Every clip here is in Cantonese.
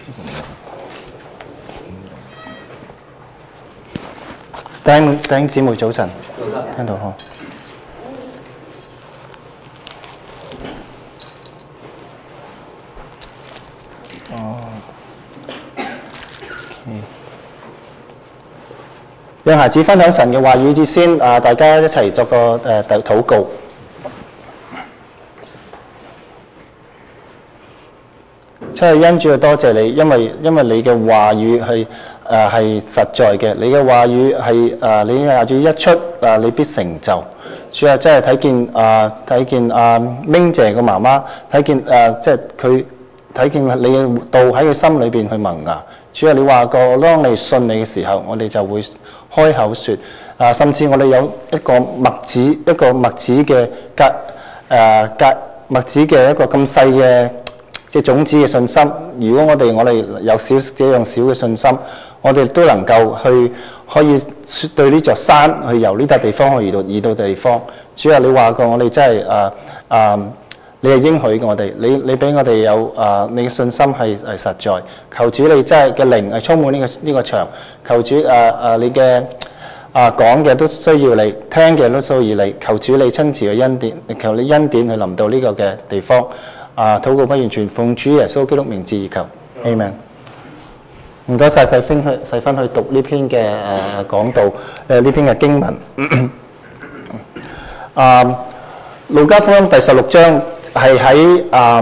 弟兄姊妹早晨，聽到呵？讓孩子分享神嘅話語之先，大家一齊作個禱告。真係恩主啊，多謝你，因為你嘅話語係實在嘅，你嘅話語係你嘅話語一出你必成就。主啊，真係睇見明姐個媽媽，睇見即係佢睇見你嘅道喺佢心裏邊去萌芽。主啊，你話過當你信你嘅時候，我哋就會開口説甚至我哋有一個麥子嘅麥子嘅一個咁細嘅種子嘅信心。如果我哋有這樣少嘅信心，我哋都能夠可以對呢座山去由呢笪地方去移到地方。主啊，你話過我哋真係你係應許嘅我哋，你俾我哋有你嘅信心係實在。求主你真係嘅靈係充滿呢個場。求主你嘅講嘅都需要你，聽嘅都需要你。求主你親自嘅恩典，求你恩典去臨到呢個嘅地方。禱告不完全，奉主耶穌基督名字而求 ，Amen。唔該晒細分去讀呢篇嘅講道，呢篇嘅經文。路加福音第16章係喺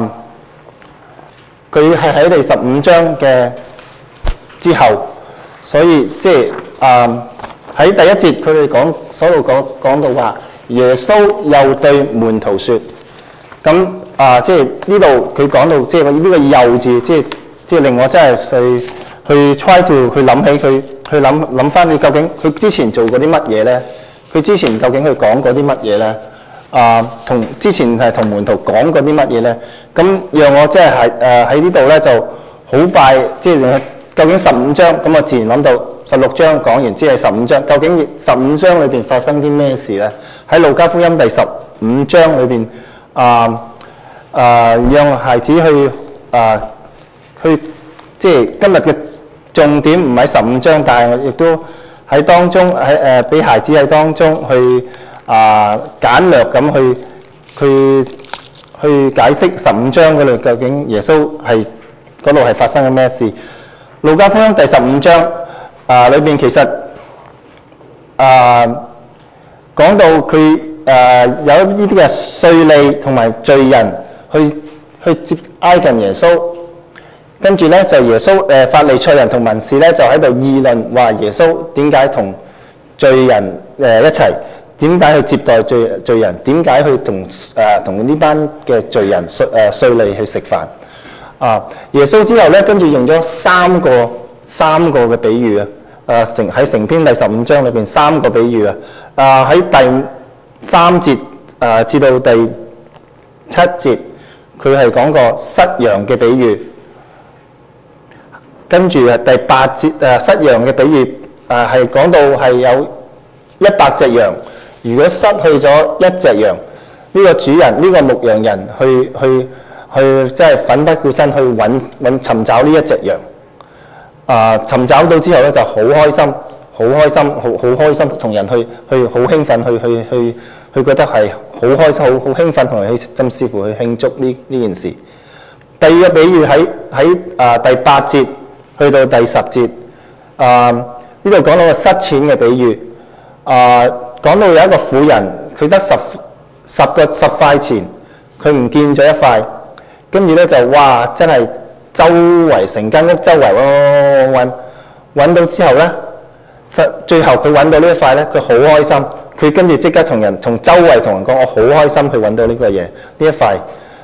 佢係喺第15章嘅之後，所以即係喺第一節佢哋講到話，耶穌又對門徒說，咁即係呢度佢講到即係呢個又字，即係令我真係去 try to 去諗起佢，去諗翻佢究竟佢之前做過啲乜嘢咧？佢之前究竟佢講過啲乜嘢咧？同之前係同門徒講過啲乜嘢咧？咁讓我即係喺呢度咧就好快，即係究竟15章咁我自然諗到16章講完之後15章，究竟15章裏邊發生啲咩事咧？喺路加福音第15章裏邊讓孩子去即係今日嘅重點唔喺15章，但係我亦都喺當中俾孩子喺當中去簡略咁去解釋15章嗰度究竟耶穌係嗰度係發生緊咩事。路加福音第15章裏邊其實講到佢有呢啲嘅稅吏同埋罪人去接挨近耶穌，跟住咧就耶穌法利賽人同文士咧就喺度議論話耶穌點解同罪人一齊，點解去接待罪人，點解去同呢班嘅罪人稅吏去食飯。耶穌之後咧跟住用咗三個嘅比喻喺成篇第15章裏邊3個比喻喺第3節至到第7節佢係講個失羊嘅比喻，跟住第8節失羊嘅比喻係講到係有100隻羊，如果失去咗1隻羊，呢個主人呢個牧羊人去即係奮不顧身去尋找呢一隻羊。尋找到之後咧就好開心，同人去好興奮，去覺得係好開心，好興奮，同人去甚至乎去慶祝呢件事。第二個比喻喺第8節去到第10節，呢度講到個失錢嘅比喻。講到有一個婦人，佢得10塊錢，佢唔見咗1塊，跟住咧就哇真係周圍成間屋周圍揾到之後咧，最後佢揾到呢一塊咧，佢好開心，佢跟住即刻同周圍同人講，我好開心去揾到呢個嘢，呢一塊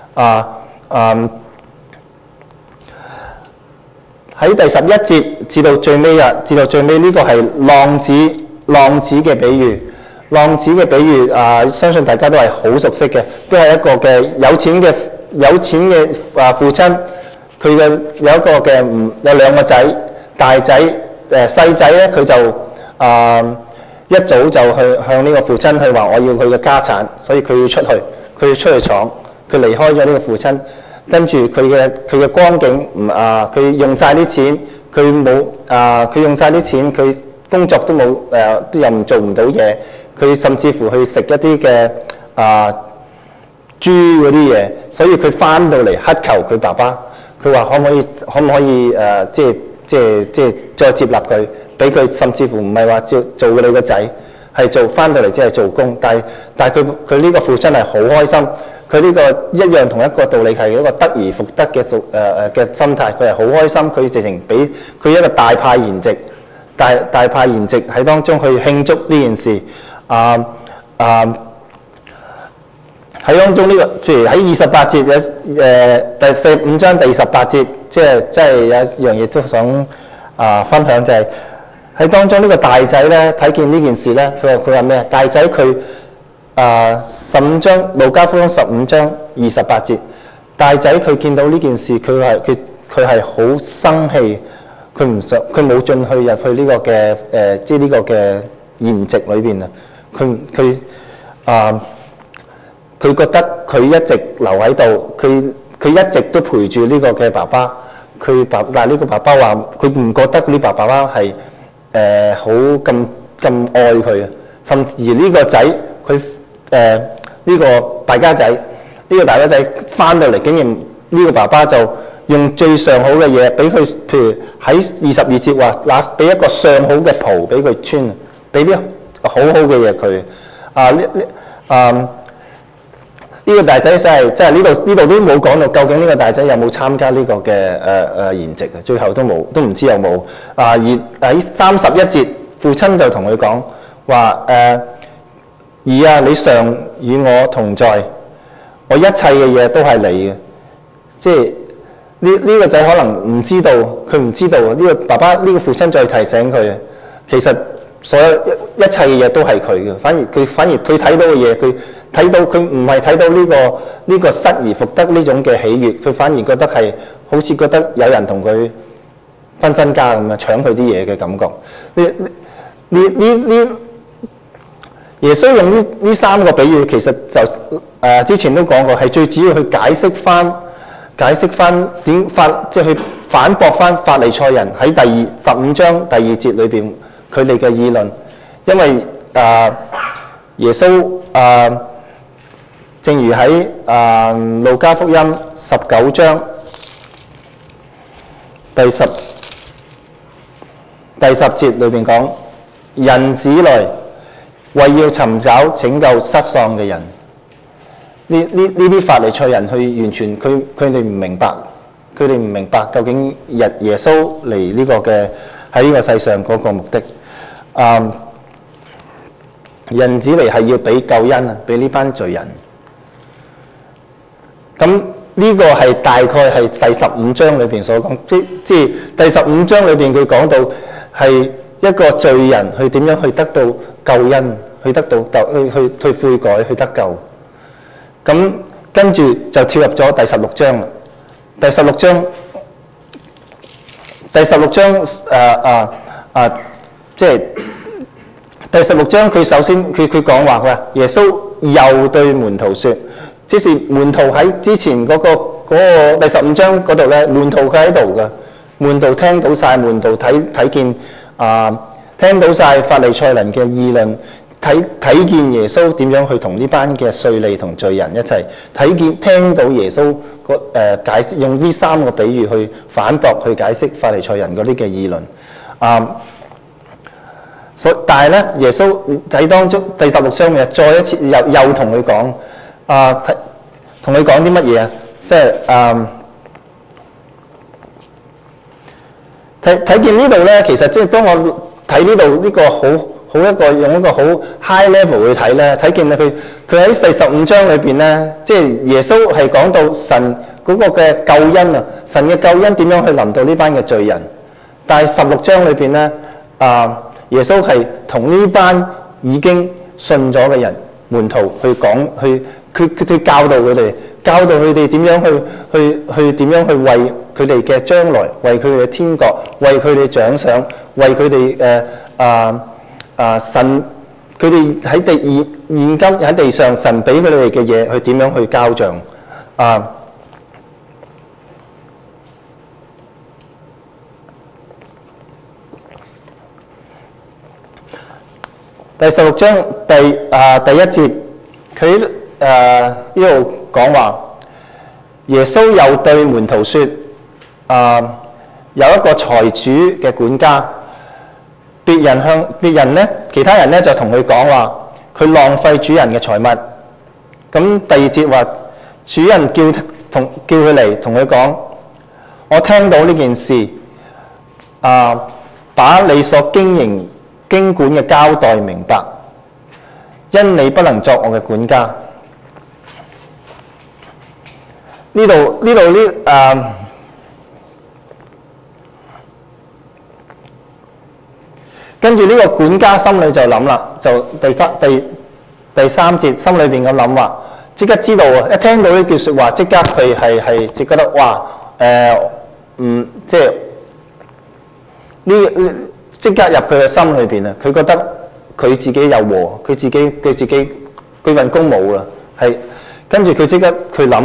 喺第11節至到最尾呢個係浪子嘅比喻。浪子嘅比喻相信大家都係好熟悉嘅，都係一個嘅有錢嘅父親，佢嘅有一個嘅有2個仔，大仔細仔咧佢就一早就去向呢個父親去話我要佢嘅家產，所以佢要出去闖，佢離開咗呢個父親。 跟住佢嘅光景佢用晒啲錢，佢用晒啲錢，佢工作都冇又做唔到嘢，佢甚至乎去食一啲嘅豬嗰啲嘢，所以佢翻到嚟乞求佢爸爸，佢話可唔可以即係再接納佢，俾佢甚至乎唔係話做你個仔，係做翻到嚟即係做工，但係佢呢個父親係好開心，佢呢個一樣同一個道理係一個得而復得嘅心態，佢係好開心，佢直情俾佢一個大派筵席，大派宴席喺當中去慶祝呢件事。喺當中呢個，譬如喺28節第5章第18節，即係有一樣嘢都想分享，就係喺當中呢個大仔咧睇見呢件事咧，佢話咩啊？大仔佢15章路加福音15章28節，大仔佢見到呢件事，佢係好生氣，佢冇進去入去呢個嘅即係呢個嘅宴席裏邊啊！佢覺得佢一直留喺度，佢一直都陪住呢個嘅爸爸。但係呢個爸爸話佢唔覺得呢爸爸係好咁愛佢啊，甚至而呢個仔佢呢個大家仔，呢個大家仔翻到嚟，竟然呢個爸爸就用最上好嘅嘢俾佢，譬如喺22節話俾一個上好嘅袍俾佢穿，俾啲好好嘅嘢佢。呢個大仔即係呢度都冇講到究竟呢個大仔有冇參加呢個嘅宴席啊？最後都冇，都唔知有冇。而喺31節，父親就同佢講話兒啊，你常與我同在，我一切嘅嘢都係你嘅。即係呢個仔可能唔知道，佢唔知道呢個爸爸呢個父親再提醒佢，其實所有一切嘅嘢都係佢嘅。反而佢睇到嘅嘢，佢唔係睇到呢個失而復得呢種嘅喜悅，佢反而覺得係好似覺得有人同佢分身家咁啊，搶佢啲嘢嘅感覺。耶穌用呢3個比喻，其實就之前都講過，係最主要去解釋翻即係去反駁翻法利賽人喺15章第2節裏邊佢哋嘅議論，因為耶穌正如喺路加福音19章第10節裏邊講，人子來為要尋找拯救失喪嘅人。呢啲法利賽人去完全佢哋唔明白，究竟耶穌嚟呢個嘅喺呢個世上嗰個目的。人子嚟係要俾救恩啊，俾呢班罪人。咁呢個係大概係第15章裏邊所講，即係第15章裏邊佢講到係一個罪人去點樣去得到救恩，去得到去悔改，去得救。咁跟住就跳入咗第16章啦。第16章即係第16章佢首先佢講話，佢話耶穌又對門徒說，即是門徒喺之前嗰個第15章嗰度咧，門徒佢喺度㗎，門徒聽到晒，門徒睇見聽到晒法利賽人嘅議論。睇見耶穌點樣去同呢班嘅稅吏同罪人一齊，聽到耶穌解釋，用呢3個比喻去反駁去解釋法利賽人嗰啲嘅議論。但係咧，耶穌喺當中第16章嘅再一次又同佢講，同佢講啲乜嘢啊？即係睇見呢度咧，其實即係當我睇呢度呢個用一個好 high level 去睇咧，睇見佢喺第15章裏邊咧，即係耶穌係講到神嗰個嘅救恩啊，神嘅救恩點樣去臨到呢班嘅罪人。但係16章裏邊咧，耶穌係同呢班已經信咗嘅人門徒去講，去教導佢哋點樣去點樣去為佢哋嘅將來，為佢哋嘅天國，為佢哋獎賞，為佢哋神，佢哋喺現今喺地上，神俾佢哋嘅嘢，去點樣去交賬。 第16章第1節，佢呢度講話，耶穌又對門徒說，有一個財主嘅管家，別人咧，其他人咧就同佢講話，佢浪費主人嘅財物。咁第2節話，主人叫佢嚟同佢講，我聽到呢件事，把你所經管嘅交代明白，因你不能作我嘅管家。跟住呢個管家心裏就諗啦，就第3節心裏邊咁諗話，即刻知道啊！一聽到呢句説話，即刻佢係即覺得哇即係呢即刻入佢嘅心裏邊啊！佢覺得佢自己有禍，佢自己佢份工冇啦，係跟住佢即刻佢諗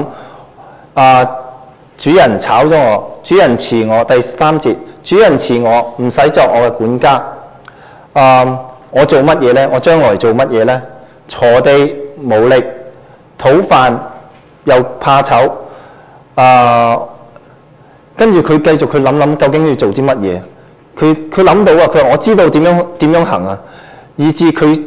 主人炒咗我，主人辭我。第3節，主人辭我，唔使作我嘅管家。我做乜嘢呢？我將來做乜嘢呢？鋤地無力，討飯又怕醜。跟住佢繼續佢諗究竟要做啲乜嘢？佢諗到啊！佢話我知道點樣行啊，以致佢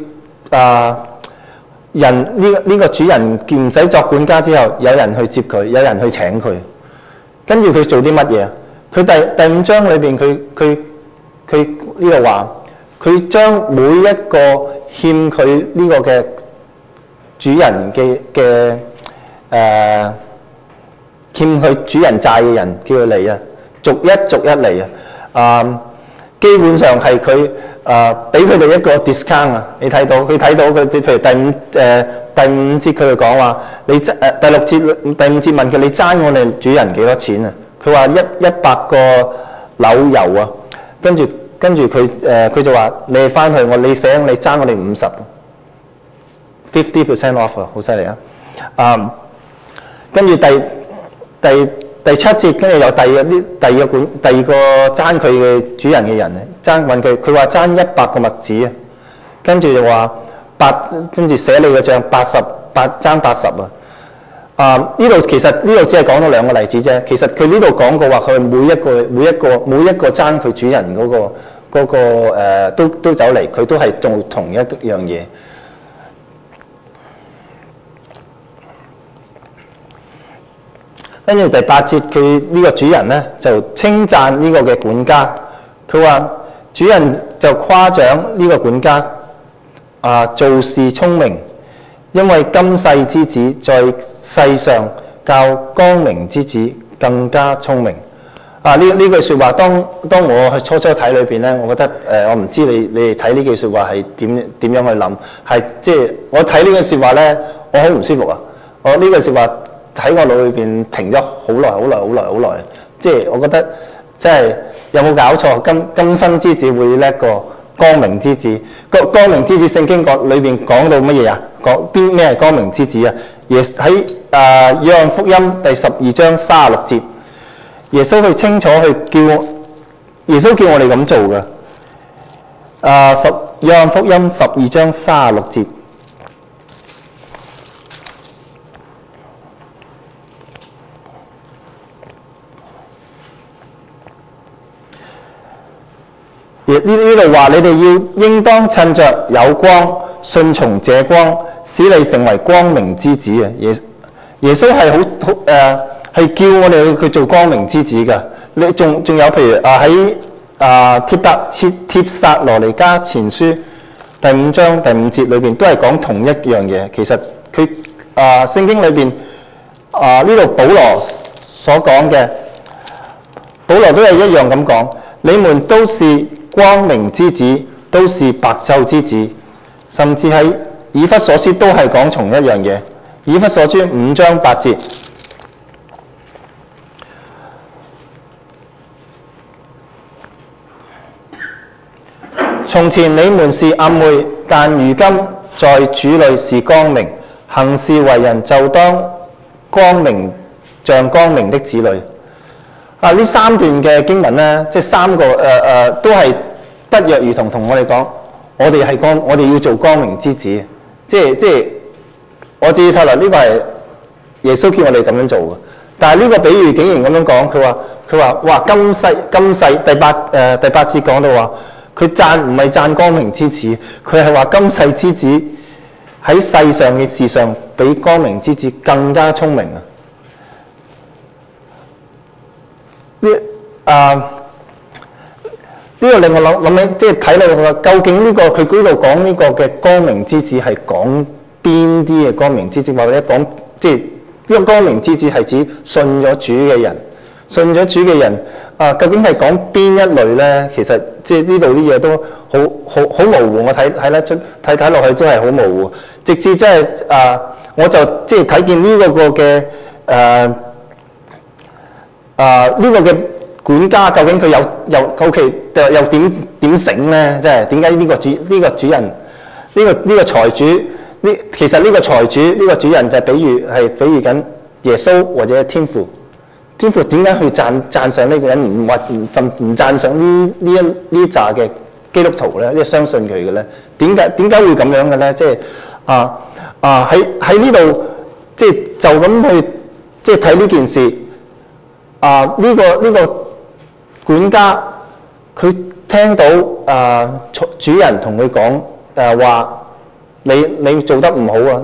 呢個主人唔使作管家之後，有人去接佢，有人去請佢。跟住佢做啲乜嘢？佢第5章裏邊佢呢度話，佢將每一個欠佢呢個嘅主人嘅欠佢主人債嘅人，叫佢嚟啊，逐一嚟啊。基本上係佢俾佢哋一個 discount 啊！你睇到佢譬如第五節佢就講話，第5節問佢你爭我哋主人幾多錢啊？佢話100個紐油啊！跟住佢就話你翻去你想你爭我哋50% off 啊！好犀利啊！跟住第7節，跟住有第二個爭佢嘅主人嘅人問佢話爭100個麥子啊，跟住就話跟住寫你個賬爭80啊！呢度其實呢度只係講咗2個例子啫。其實佢呢度講過話，佢每一個爭佢主人嗰個都走嚟，佢都係做同一樣嘢。跟住第8節，佢呢個主人咧就稱讚呢個嘅管家，佢話主人就誇獎呢個管家做事聰明，因為今世之子在世上較光明之子更加聰明。呢句説話，當我去初睇裏邊咧，我覺得我唔知你哋睇呢句説話係點樣去諗，係即係我睇呢句説話咧，我好唔舒服啊！我呢句説話喺我腦裏邊停咗好耐，即係我覺得即係有冇搞錯？今生之子會叻過光明之子？光明之子聖經裏邊講到乜嘢啊？講咩係光明之子啊？喺約翰福音第12章36節，耶穌去清楚去耶穌叫我哋咁做嘅。約翰福音12章36節。呢度話你哋要應當趁着有光，順從這光，使你成為光明之子啊！耶穌係係叫我哋去做光明之子㗎。你仲有譬如喺帖撒羅尼迦前書第5章第5節裏邊都係講同一樣嘢。其實佢聖經裏邊呢度保羅所講嘅，保羅都係一樣咁講，你們都是光明之子，都是白晝之子，甚至喺以弗所書都係講同一樣嘢。以弗所書5章8節，從前你們是暗昧，但如今在主裏是光明，行事為人就當光明，像光明的子女。呢3段嘅經文咧，即係3個都係不約而同我哋講， 我哋要做光明之子，即係我自己睇嚟呢個係耶穌叫我哋咁樣做嘅。但係呢個比喻竟然咁樣講，佢話哇今世第八節講到話，佢唔係讚光明之子，佢係話今世之子喺世上嘅事上比光明之子更加聰明啊！呢個令我諗起，即係睇到究竟呢個佢嗰度講呢個嘅光明之子係講邊啲嘅光明之子，或者講即係呢個光明之子係指信咗主嘅人，信咗主嘅人究竟係講邊一類咧？其實即係呢度啲嘢都好模糊，我睇得出睇落去都係好模糊，直至即係我就即係睇見呢個嘅呢個嘅管家究竟佢又點醒咧？即係點解呢個主人呢個財主其實呢個財主呢個主人就係比喻緊耶穌或者天父。天父點解去讚賞呢個人，唔讚賞呢一紮嘅基督徒咧？呢相信佢嘅咧？點解會咁樣嘅咧？即係喺呢度即係就咁去即係睇呢件事呢個管家佢聽到主人同佢講話你做得唔好啊！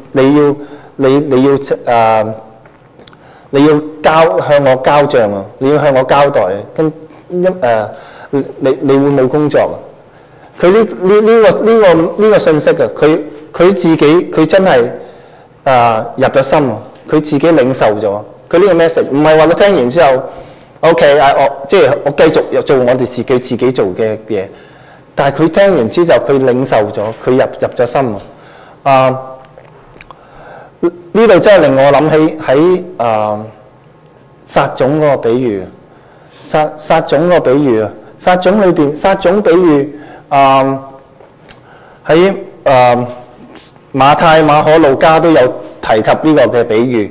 你要向我交帳啊！你要向我交代啊！你會冇工作啊？佢呢個信息啊，佢自己佢真係入咗心啊！佢自己領受咗佢呢個 message， 唔係話佢聽完之後 OK 即係我繼續做我哋自己做嘅嘢，但係佢聽完之後佢領受咗，佢入咗心啊！呢度真係令我諗起喺撒種嗰個比喻，撒種嗰個比喻啊，撒種裏邊撒種比喻喺馬太、馬可、路加都有提及呢個嘅比喻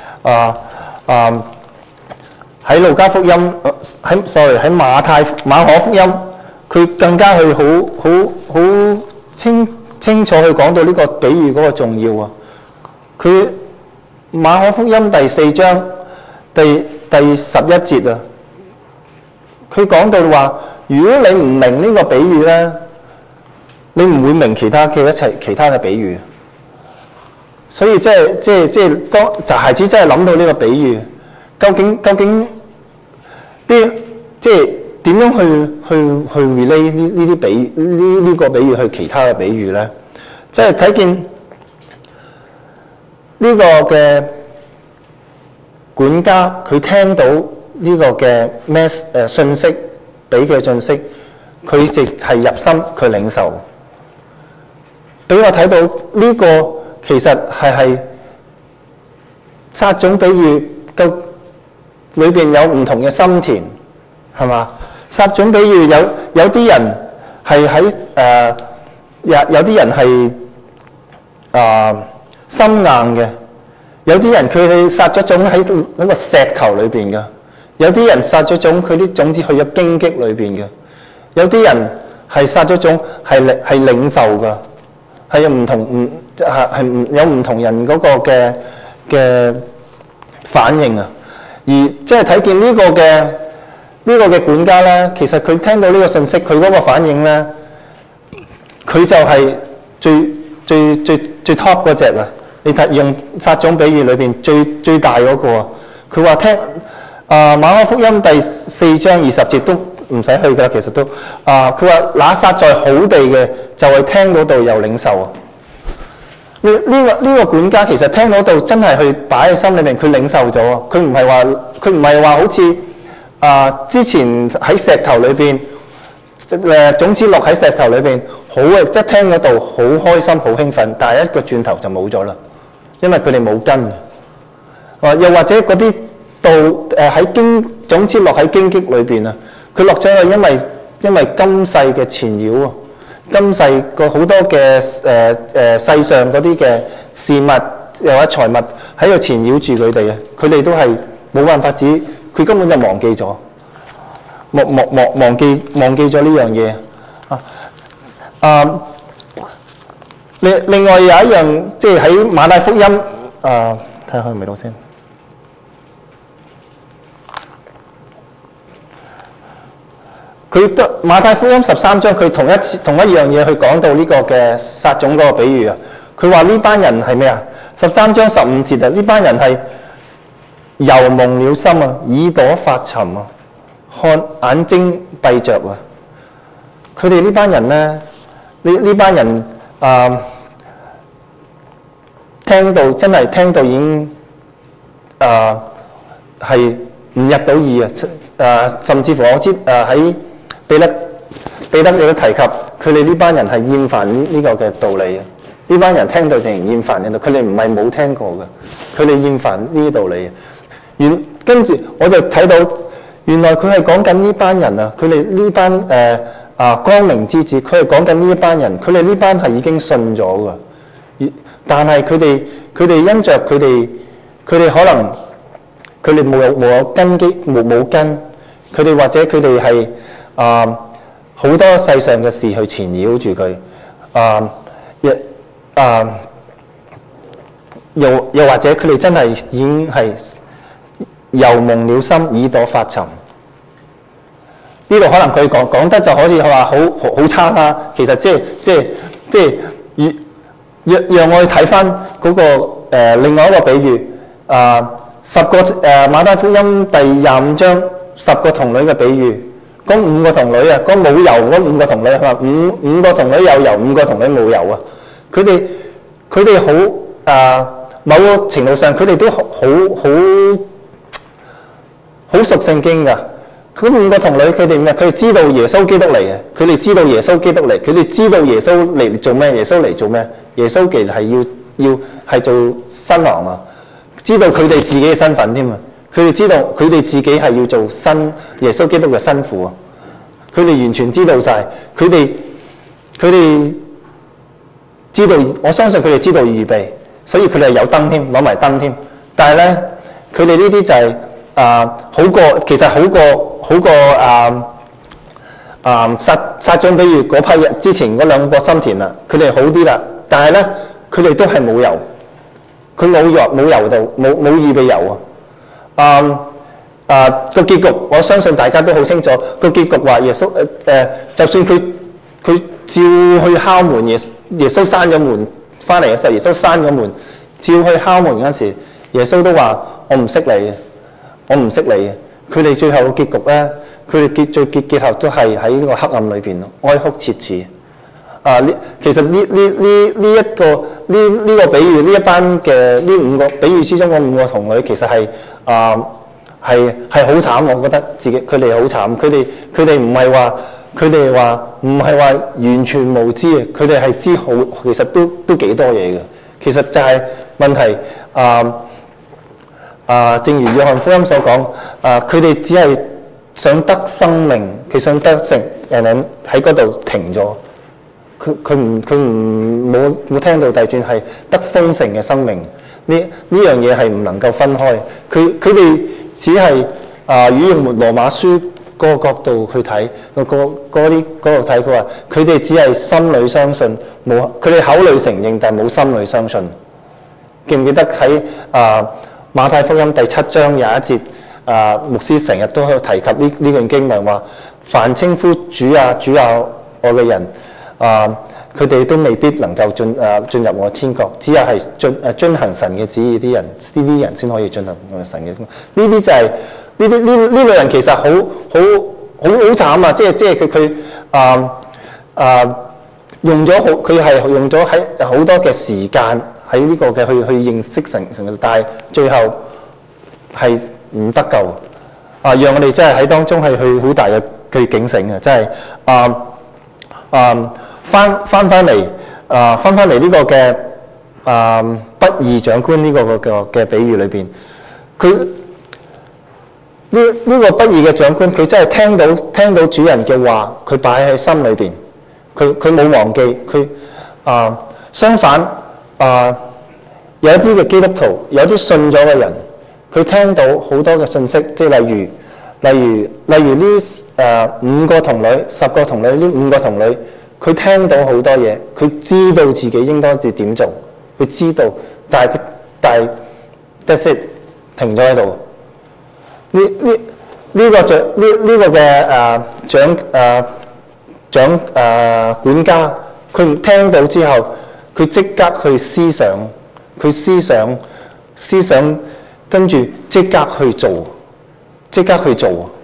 喺路加福音喺馬可福音，佢更加去好清楚去講到呢個比喻嗰個重要啊！佢馬可福音第4章第11節啊，佢講到話，如果你唔明呢個比喻咧，你唔會明其他嘅比喻。所以即係當孩子真係諗到呢個比喻，究竟啲即係點樣去 relate 呢啲比呢個比喻去其他嘅比喻咧？即係睇見呢個嘅管家，佢聽到呢個嘅信息，俾嘅信息，佢亦係入心，佢領受。俾我睇到呢個其實係撒種比喻嘅裏邊有唔同嘅心田，係嘛？撒種比喻有啲人係喺有啲人係心硬嘅，有啲人佢哋撒咗種喺個石頭裏邊嘅，有啲人撒咗種佢啲種子去咗荊棘裏邊嘅，有啲人係撒咗種係領受嘅，係有唔同人嗰個嘅反應啊！而即係睇見呢個嘅管家咧，其實佢聽到呢個信息，佢嗰個反應咧，佢就係最 top 嗰隻啊！你睇用撒種比喻裏邊最大嗰個啊！佢話聽馬可福音第4章20節都唔使去㗎，其實都佢話那撒在好地嘅就係聽到道又領受啊！呢個管家其實聽到道真係去擺喺心裏面，佢領受咗啊！佢唔係話好似之前喺石頭裏邊種子落喺石頭裏邊，好一聽到道好開心好興奮，但係一個轉頭就冇咗啦，因為佢哋冇根。又或者嗰啲道喺種子落喺荊棘裏邊啊，佢落咗去，因為今世嘅纏繞啊。今世個好多嘅世上嗰啲嘅事物又或者財物喺度纏繞住佢哋啊，佢哋都係冇辦法子，佢根本就忘記咗，忘記咗呢樣嘢另外有一樣，即係喺馬太福音睇下去未到先。馬太福音13章，佢同一樣嘢去講到呢個嘅撒種嗰個比喻啊。佢話呢班人係咩啊？13章15節啊，呢班人係油蒙了心啊，耳朵發沉啊，看眼睛閉着啊。佢哋呢班人咧，呢班人真係聽到已經係唔入到耳啊！甚至乎我知喺彼得亦都提及，佢哋呢班人係厭煩呢個嘅道理啊！呢班人聽到就厭煩嘅，佢哋唔係冇聽過嘅，佢哋厭煩呢啲道理。跟住我就睇到，原來佢係講緊呢班人啊！佢哋呢班光明之子，佢係講緊呢一班人，佢哋呢班係已經信咗嘅，但係佢哋因着佢哋可能佢哋冇根基冇根，佢哋或者佢哋係好多世上嘅事去纏繞住佢，又或者佢哋真係已經係油蒙了心，耳朵發沉。呢度可能佢講得就好似話好差啦，其實即係讓我哋睇翻嗰個另外一個比喻馬太福音第25章10個童女嘅比喻，嗰5個童女啊，嗰冇油嗰5個童女係嘛？五個童女有油，5個童女冇油啊！佢哋好某個程度上佢哋都好熟聖經㗎。嗰5個童女佢哋咩？佢哋知道耶穌基督嚟嘅，佢哋知道耶穌基督嚟，佢哋知道耶穌嚟做咩？耶穌嚟做咩？耶穌其實係要係做新郎啊！知道佢哋自己嘅身份添啊！佢哋知道佢哋自己係要做耶穌基督嘅新婦啊！佢哋完全知道晒，佢哋知道，我相信佢哋知道預備，所以佢哋有燈添，攞埋燈添。但係咧，佢哋呢啲就係其實好過撒種比喻嗰批人之前嗰2個心田啦，佢哋好啲啦。但係咧，佢哋都係冇油，佢冇油到，冇預備油啊！個結局我相信大家都好清楚。個結局話耶穌就算佢照去敲門，耶穌閂咗門翻嚟嘅時候，耶穌閂咗門，照去敲門嗰時，耶穌都話我唔識你嘅，我唔識你嘅。佢哋最後嘅結局咧，佢哋結後都係喺呢個黑暗裏邊咯，哀哭切齒。其實呢個比喻，呢一班嘅呢5個比喻之中嗰5個童女，其實係好慘。我覺得佢哋好慘。佢哋唔係話完全無知嘅，佢哋係知好，其實都幾多嘢嘅。其實就係問題正如約翰福音所講，佢哋只係想得生命，佢想得成人喺嗰度停咗。佢冇聽到第轉係得豐盛嘅生命。呢樣嘢係唔能夠分開。佢哋只係用羅馬書嗰個角度去睇，嗰度睇，佢話佢哋只係心裏相信，佢哋口裏承認，但係冇心裏相信。記唔記得喺馬太福音第7章有一節，牧師成日都去提及呢段經文，話凡稱呼主啊主啊我嘅人，佢哋都未必能夠進入我天國，只有係遵行神嘅旨意啲人，呢啲人先可以進行我神嘅。呢啲就係呢類人其實好慘啊！即係佢用咗喺好多嘅時間喺呢個嘅去認識神，但係最後係唔得救讓我哋真係喺當中係去好大嘅去警醒嘅，真係翻嚟呢個嘅不義長官呢個嘅比喻裏邊，佢呢個不義嘅長官，佢真係聽到主人嘅話，佢擺喺心裏邊，佢冇忘記，佢相反有一啲嘅基督徒，有啲信咗嘅人，佢聽到好多嘅信息，即係例如呢5個童女、10個童女，呢5個童女， 佢聽到好多嘢，佢知道自己應該要點做，佢知道，但係 that's it 停咗喺度。呢個嘅管家，佢聽到之後，佢即刻去思想，跟住即刻去做，即刻去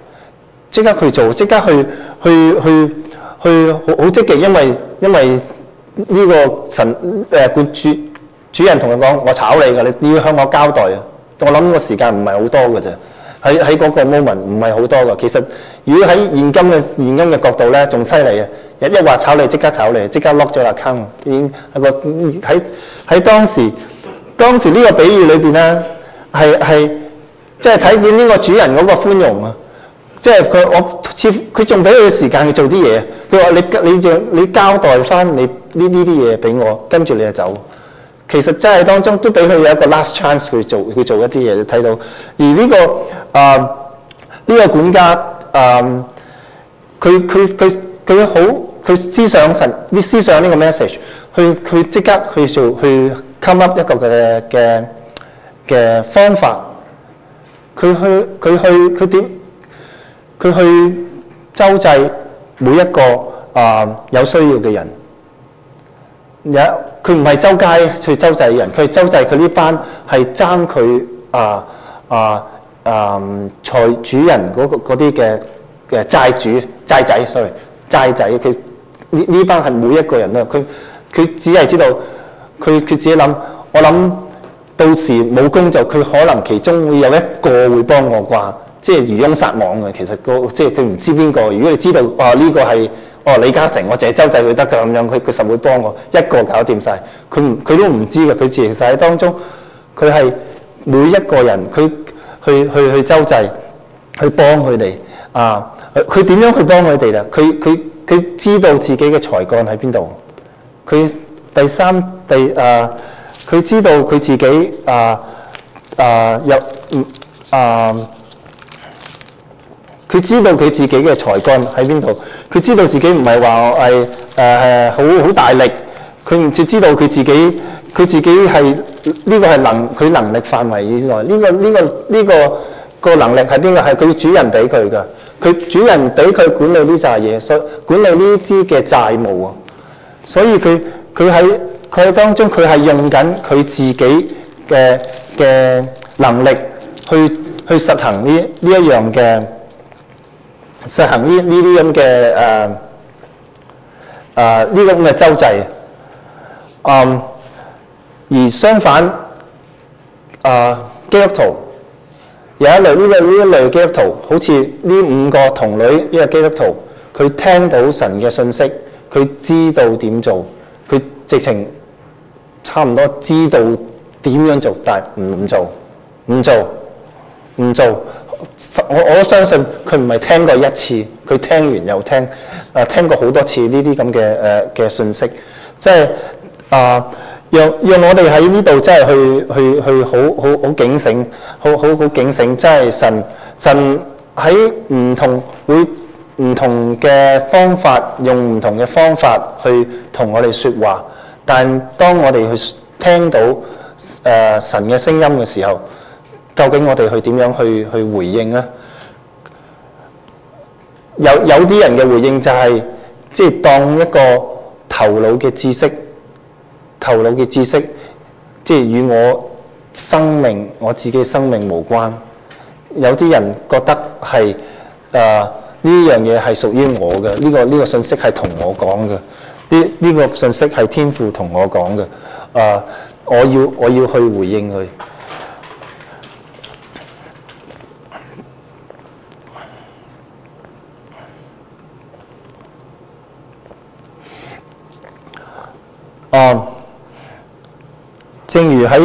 好積極，因為呢個主人同佢講：我炒你㗎，你要向我交代啊！我諗個時間唔係好多㗎啫，喺嗰個 moment 唔係好多㗎。其實如果喺現今嘅角度咧，仲犀利啊！一話炒你，即刻炒你，即刻 lock 咗 account， 已經喺當時呢個比喻裏邊咧，係即係睇見呢個主人嗰個寬容啊！即係佢仲俾佢時間去做啲嘢。佢話你交代翻你呢啲嘢俾我，跟住你就走。其實真係當中都俾佢有一個 last chance 去做一啲嘢，你睇到。而呢個管家佢思想呢個 message， 佢即刻去 come up 一個嘅方法。佢去周濟每一個有需要嘅人。佢唔係周街去周濟人，佢係周濟佢呢班係爭佢財主人嗰啲嘅債仔。佢呢班係每一個人啦。佢只係知道佢自己諗，我諗到時冇工作，佢可能其中會有一個會幫我啩，即係漁翁撒網嘅。其實即係佢唔知邊個。如果你知道呢個係李嘉誠，我淨係周濟佢得㗎咁樣，佢實會幫我一個搞掂晒。佢都唔知嘅，佢其實喺當中，佢係每一個人，佢去周濟，去幫佢哋啊！佢點樣去幫佢哋啦？佢知道自己嘅才幹喺邊度。佢知道佢自己佢知道佢自己嘅才幹喺邊度，佢知道自己唔係話係好大力，佢唔知道佢自己係呢個係佢能力範圍以內。呢個能力係邊個？係佢主人俾佢㗎。佢主人俾佢管理呢紮嘢，所以管理呢啲嘅債務啊。所以佢喺當中，佢係用緊佢自己嘅能力去實行呢一樣嘅。實行呢啲咁嘅呢個咁嘅周濟，而相反基督徒有一類基督徒，好似呢5個童女呢個基督徒，佢聽到神嘅信息，佢知道點做，佢直情差唔多知道點樣做，但係唔做。我相信佢唔係聽過一次，佢聽完又聽，聽過好多次呢啲咁嘅信息，即係讓我哋喺呢度真係去好警醒，好警醒，即係神喺唔同嘅方法，用唔同嘅方法去同我哋說話，但當我哋去聽到神嘅聲音嘅時候，究竟我哋去點樣去回應呢？有啲人嘅回應就係即係當一個頭腦嘅知識，即係與我自己生命無關。有啲人覺得係呢樣嘢係屬於我嘅，呢個信息係同我講嘅，呢個信息係天父同我講嘅。我要去回應佢。正如喺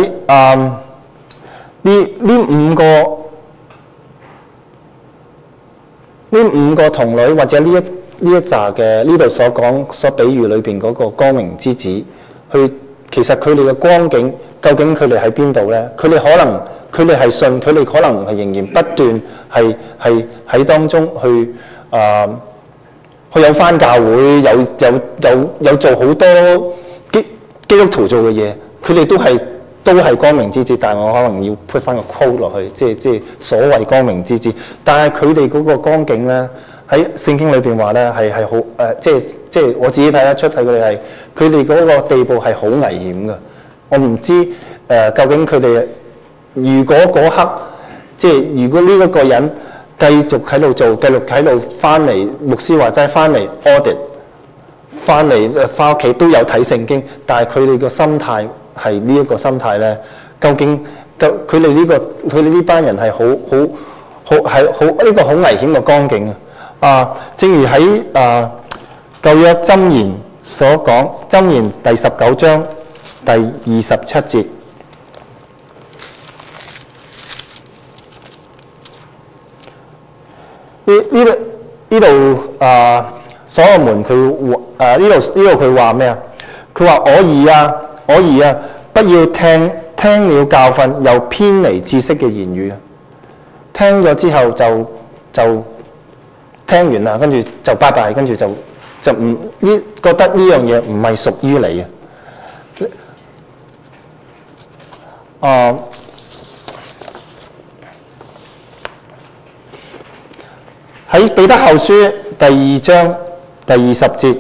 呢五個童女，或者呢一紮嘅呢度所比喻裏邊嗰個光明之子，其實佢哋嘅光景究竟佢哋喺邊度咧？佢哋係信，佢哋可能係仍然不斷係喺當中佢有返教會，有做好多基督徒做嘅嘢，佢哋都係光明之子，但係我可能要 put 翻個 quote 落去，即係所謂光明之子，但係佢哋嗰個光景咧，喺聖經裏邊話咧係好即係我自己睇得出係佢哋嗰個地步係好危險嘅。我唔知究竟佢哋如果嗰刻即係如果呢一個人繼續喺度做，繼續喺度翻嚟，牧師話齋翻嚟 audit， 翻屋企都有睇聖經，但係佢哋個心態係呢一個心態咧，究竟佢哋呢班人係好呢個好危險嘅光景啊！正如喺舊約箴言所講，箴言第19章第27節。呢度所羅門佢呢度佢話咩啊？佢話我兒啊，不要聽了教訓又偏離知識嘅言語啊！聽咗之後就聽完啦，跟住就拜拜，跟住就唔覺得呢樣嘢唔係屬於你啊！喺彼得後書第2章第20節，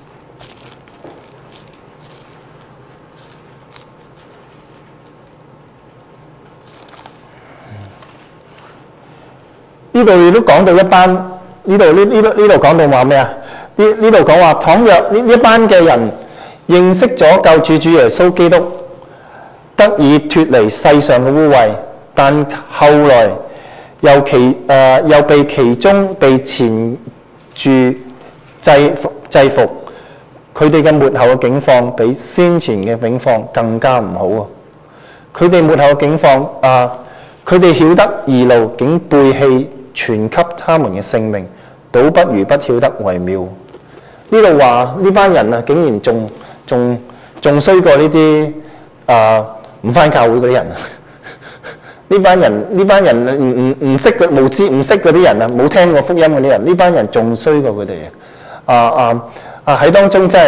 呢度亦都講到一班，呢度講到話咩啊？呢度講話，倘若呢一班嘅人認識咗救主耶穌基督，得以脫離世上嘅污穢，但後來又被其中被纏住制服，佢哋嘅末後嘅境況比先前嘅境況更加唔好啊！佢哋末後嘅境況佢哋曉得義路，竟背棄傳給他們嘅性命，倒不如不曉得為妙。呢度話呢班人啊，竟然仲衰過呢啲唔返教會嗰啲人。呢班人唔識嘅無知唔識嗰啲人啊，冇聽過福音嗰啲人，呢班人仲衰過佢哋喺當中真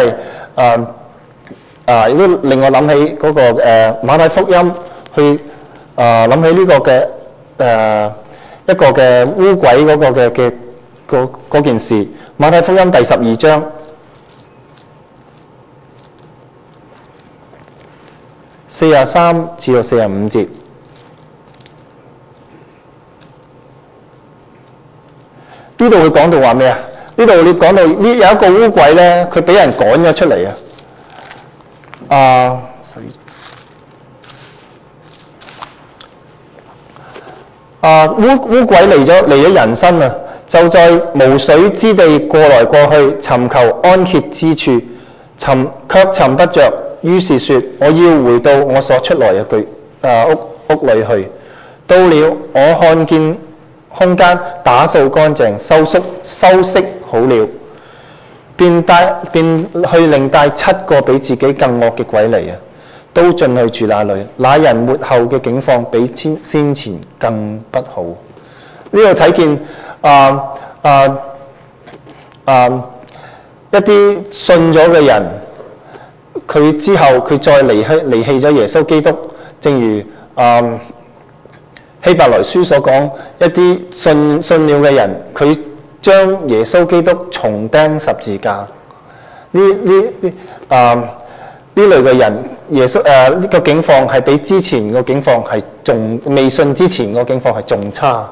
係亦都令我諗起嗰個馬太福音，去諗起呢個嘅一個嘅污鬼嗰個嘅嗰件事。馬太福音第12章43至到45節。呢度佢講到話咩啊？呢度你講到呢有一個污鬼咧，佢俾人趕咗出嚟污鬼嚟咗人生啊，就在無水之地過來過去，尋求安歇之處，卻尋不着。於是說：我要回到我所出來嘅屋裏去。到了，我看見空間打掃乾淨，修飾好了，便去另帶7個比自己更惡嘅鬼嚟都進去住那裏。那人末後嘅境況比先前更不好。呢度睇見一啲信咗嘅人，佢之後佢再離棄咗耶穌基督，正如希伯來書所講，一啲信了嘅人，佢將耶穌基督重釘十字架。呢類嘅人，耶穌呢個境況係比之前個境況係仲未信之前個境況係仲差。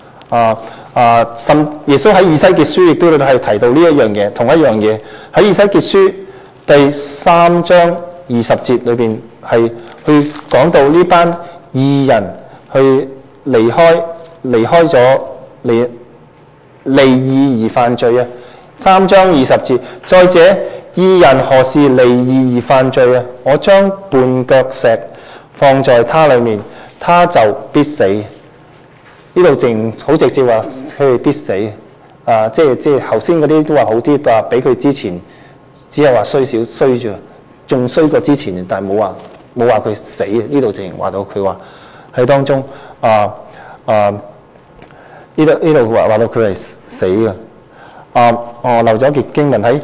耶穌喺以西結書亦都係提到呢一樣嘢，同一樣嘢喺以西結書第3章20節裏邊係去講到呢班義人去離開咗離義而犯罪啊。3章20節，再者義人何時離義而犯罪啊？我將絆腳石放在他裏面，他就必死。呢度好直接話佢哋必死。即係頭先嗰啲都話好啲，比佢之前只係話衰咗，仲衰過之前，但係冇話佢死。呢度淨係話到佢話喺當中呢度話到佢係死嘅。 我漏咗一節經文喺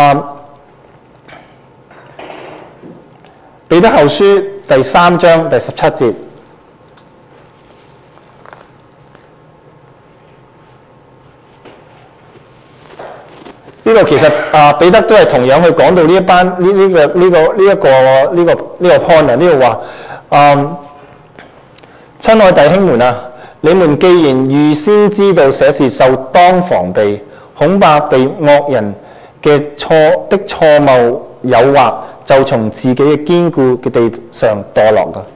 彼得後書第3章第17節。呢度其實彼得都係同樣去講到呢一班呢個 point 啊，呢度話親愛弟兄們啊，你們既然預先知道這事受當防備，恐怕被惡人嘅錯謬誘惑，就從自己嘅堅固嘅地上墮落㗎。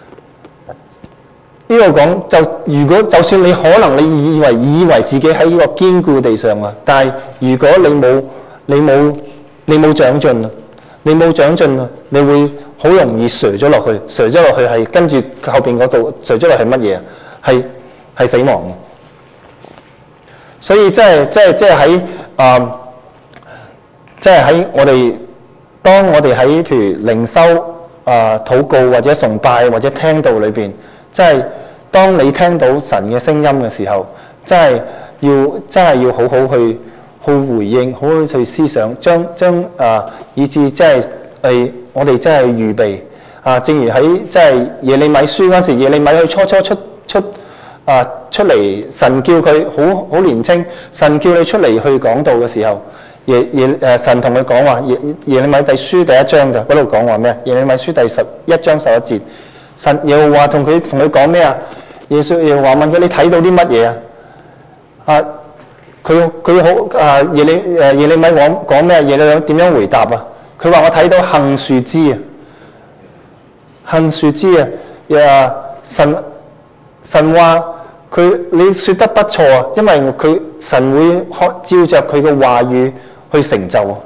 呢度講就算你可能你以為自己喺呢個堅固地上啊，但係如果你冇長進啊，你會好容易垂咗落去係跟住後邊嗰度垂咗落係乜嘢啊？係死亡。所以即係喺我哋當我哋喺譬如靈修禱告或者崇拜或者聽道裏邊。即係當你聽到神嘅聲音嘅時候，真係要好好去回應，好好去思想，以至即係我哋真係預備正如喺即係耶利米書嗰時，耶利米佢初出嚟，神叫佢好年青，神叫你出嚟去講道嘅時候，神同佢講話，耶利米書第1章嘅嗰度講話咩？耶利米書第1章11節。神又話同佢講咩啊？耶穌又話問佢你睇到啲乜嘢啊？佢好耶利米講咩？耶利米點樣回答啊？佢話我睇到杏樹枝啊，杏樹枝啊！神話你說得不錯啊，因為神會照着佢嘅話語去成就啊。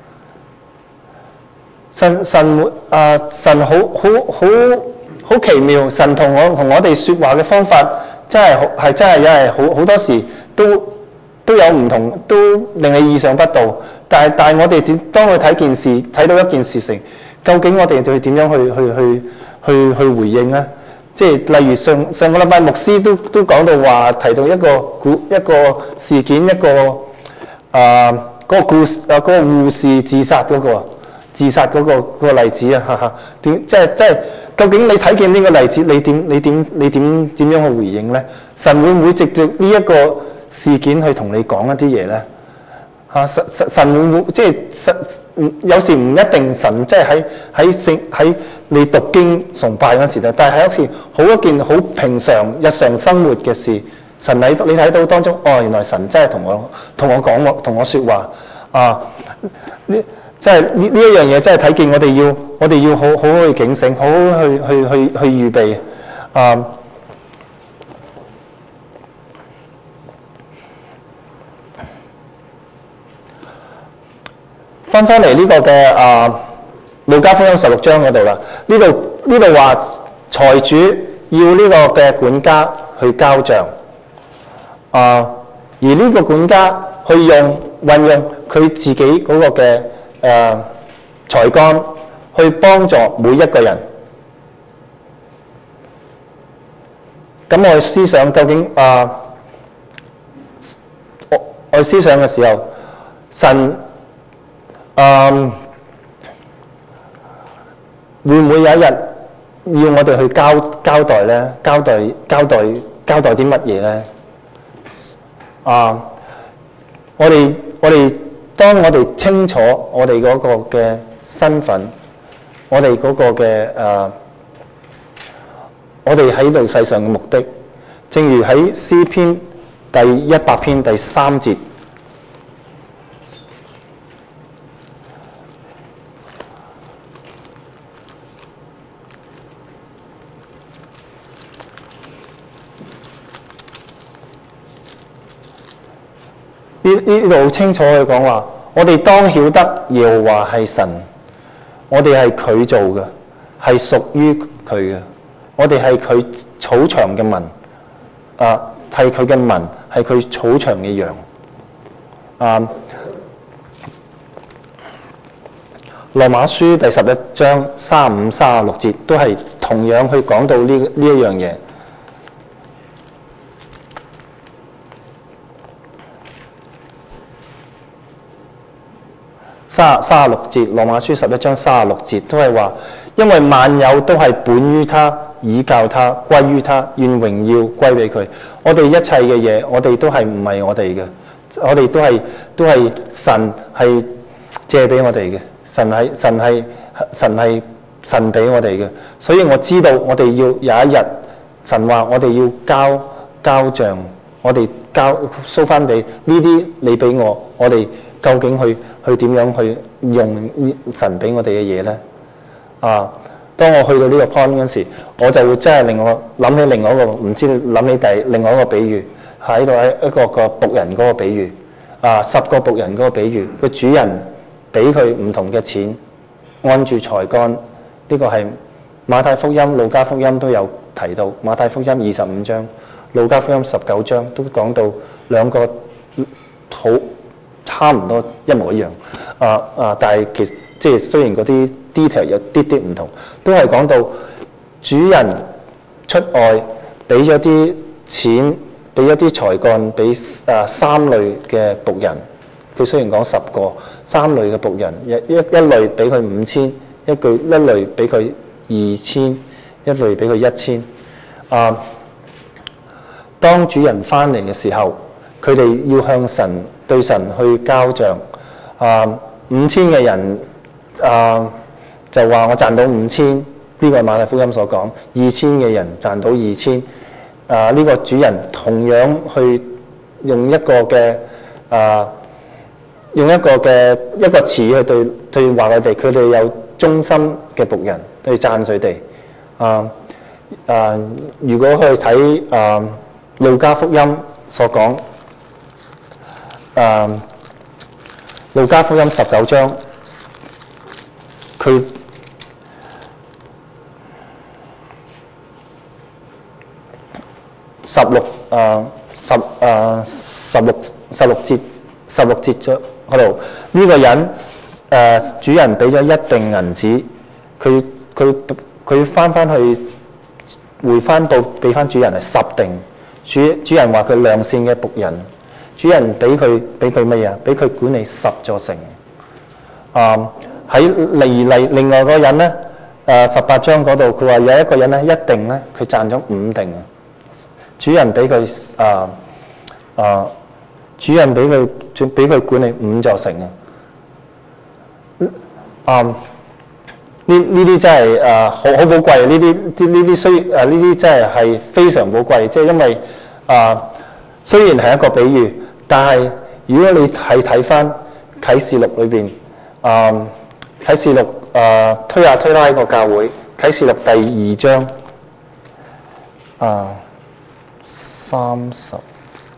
神好奇妙，神同我哋說話嘅方法真係好多時都有唔同，都令你意想不到。但係我哋當我哋睇到一件事情，究竟我哋對點樣去回應咧？即係例如上個禮拜牧師都講到話，提到一個事件，一個嗰個故事，嗰個護士自殺嗰個例子啊，即係究竟你睇見呢個例子，你點樣去回應咧？神會唔會藉著呢一個事件去同你講一啲嘢咧？神會唔會即係有時唔一定神即係喺你讀經崇拜嗰時咧，但係好似一件好平常日常生活嘅事，神你睇到當中，原來神真係同我講說話啊！即係呢一樣嘢，真係睇見我哋要好好去警醒，好好去預備翻嚟呢個嘅路加福音16章嗰度啦。呢度話財主要呢個嘅管家去交賬而呢個管家去運用佢自己嗰個嘅才幹去幫助每一個人。咁我思想究竟我思想嘅時候，神會唔會有一日要我哋去交代咧？交代啲乜嘢咧？當我哋清楚我哋嗰個嘅身份，我哋嗰個嘅我哋喺度世上嘅目的，正如喺詩篇第100篇第3節。呢度好清楚去講話，我哋當曉得耶和華係神，我哋係佢做嘅，係屬於佢嘅，我哋係佢草場嘅民，係佢嘅民，係佢草場嘅羊。羅馬書第11章35、36節都係同樣去講到呢一樣嘢。 36節，羅馬書11章36節都係話，因為萬有都係本於他，倚靠他，歸於他，願榮耀歸俾佢。我哋一切嘅嘢，我哋都係唔係我哋嘅，我哋都係神係借俾我哋嘅，神俾我哋嘅。所以我知道我哋要有一日，神話我哋要交賬，我哋收翻俾呢啲你俾我，我哋究竟去點樣去用神俾我哋嘅嘢咧？當我去到呢個 point 嗰時，我就會真係令我諗起另外一個，唔知諗起另外一個比喻，喺度喺一個僕人嗰個比喻，10個僕人嗰個比喻，個主人俾佢唔同嘅錢，按住才幹，呢個係馬太福音、路加福音都有提到，馬太福音25章、路加福音19章都講到兩個好差唔多一模一樣，但係其實即係雖然嗰啲 detail 有啲唔同，都係講到主人出外俾咗啲錢，俾一啲才幹俾三類嘅僕人。佢雖然講10個，三類嘅僕人，一類俾佢5000，一類俾佢2000，一類俾佢1000。當主人翻嚟嘅時候，佢哋要向對神去交賬。5000嘅人就話我賺到5000，呢個係馬太福音所講。2000嘅人賺到2000。呢個主人同樣去用一個詞去對話佢哋有忠心嘅僕人，去讚佢哋。如果去睇路加福音所講，路加福音19章，佢16節嗰度，呢個人主人俾咗一錠銀子，佢翻去回翻到俾翻主人係10錠。主人話佢良善嘅僕人，主人俾佢乜嘢？俾佢管理10座城。喺另外嗰個人咧，18章嗰度佢話有一個人咧一定咧佢賺咗5錠。主人俾佢管理5座城呢啲真係好寶貴。呢啲真係非常寶貴。即係因為雖然係一個比喻，但係如果你係睇翻啟示錄裏邊，啟示錄推拉一個教會，啟示錄第2章30。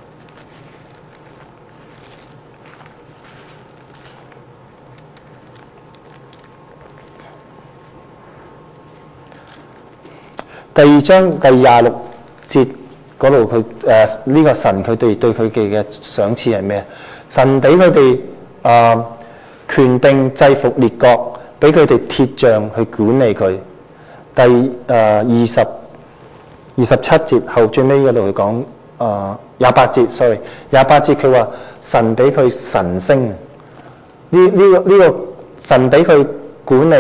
第2章第26節嗰度，佢呢個神佢對佢哋嘅賞賜係咩？神俾佢哋權柄制服列國，俾佢哋鐵杖去管理佢。第27節後最尾嗰度佢講28節，28節佢話神俾佢神星，呢個神俾佢管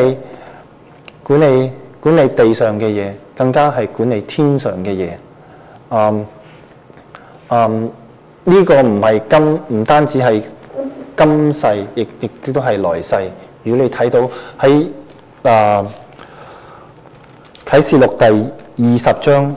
理地上嘅嘢，更加係管理天上嘅嘢。呢個唔單止係今世，亦都係來世。如果你睇到喺啟示錄第20章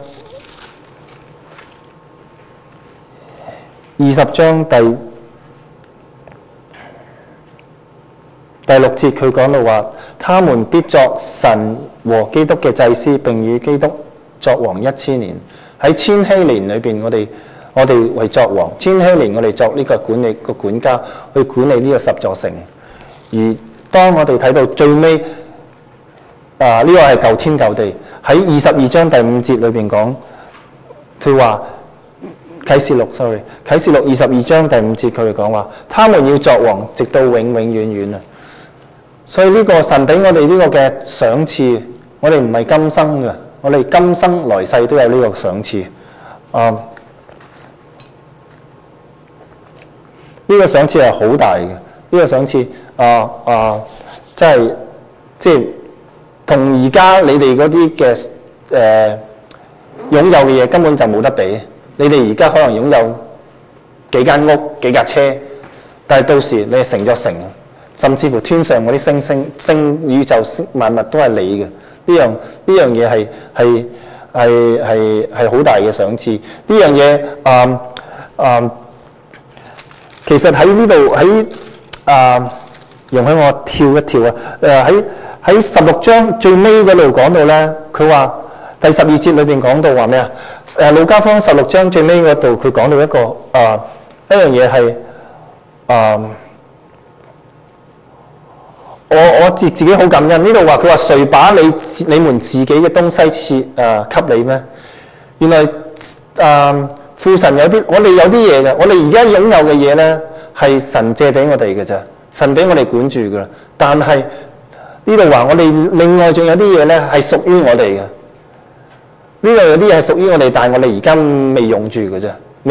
第6節，佢講到話，他們必作神和基督嘅祭司，並與基督作王1000年。喺千禧年裏邊，我哋為作王，千禧年我哋作呢個管家，去管理呢個10座城。而當我哋睇到最尾，呢個係舊天舊地。喺22章第5節裏邊講，佢話啟示錄22章第5節佢哋講話，他們要作王，直到永永遠遠啊！所以呢個神俾我哋呢個嘅賞賜，我哋唔係今生嘅，我哋今生來世都有呢個賞賜。呢個賞賜係好大嘅。 呢個賞賜即係同而家你哋嗰啲嘅擁有嘅嘢根本就冇得比。你哋而家可能擁有幾間屋、幾架車，但係到時你係成咗城，甚至乎天上嗰啲星宇宙萬物都係你嘅。呢樣嘢係好大嘅賞賜。呢樣嘢其實喺呢度容許我跳一跳啊！喺16章最尾嗰度講到咧，佢話第12節裏邊講到話咩啊？路加福音16章最尾嗰度佢講到一樣嘢係我自己好感恩。呢度話佢話誰把你們自己嘅東西給你咩？原來父神有啲，我哋有啲嘢嘅，我哋而家擁有嘅嘢咧係神借俾我哋嘅啫，神俾我哋管住㗎啦。但係呢度話我哋另外仲有啲嘢咧係屬於我哋嘅。呢度有啲嘢係屬於我哋，但係我哋而家未用住嘅啫，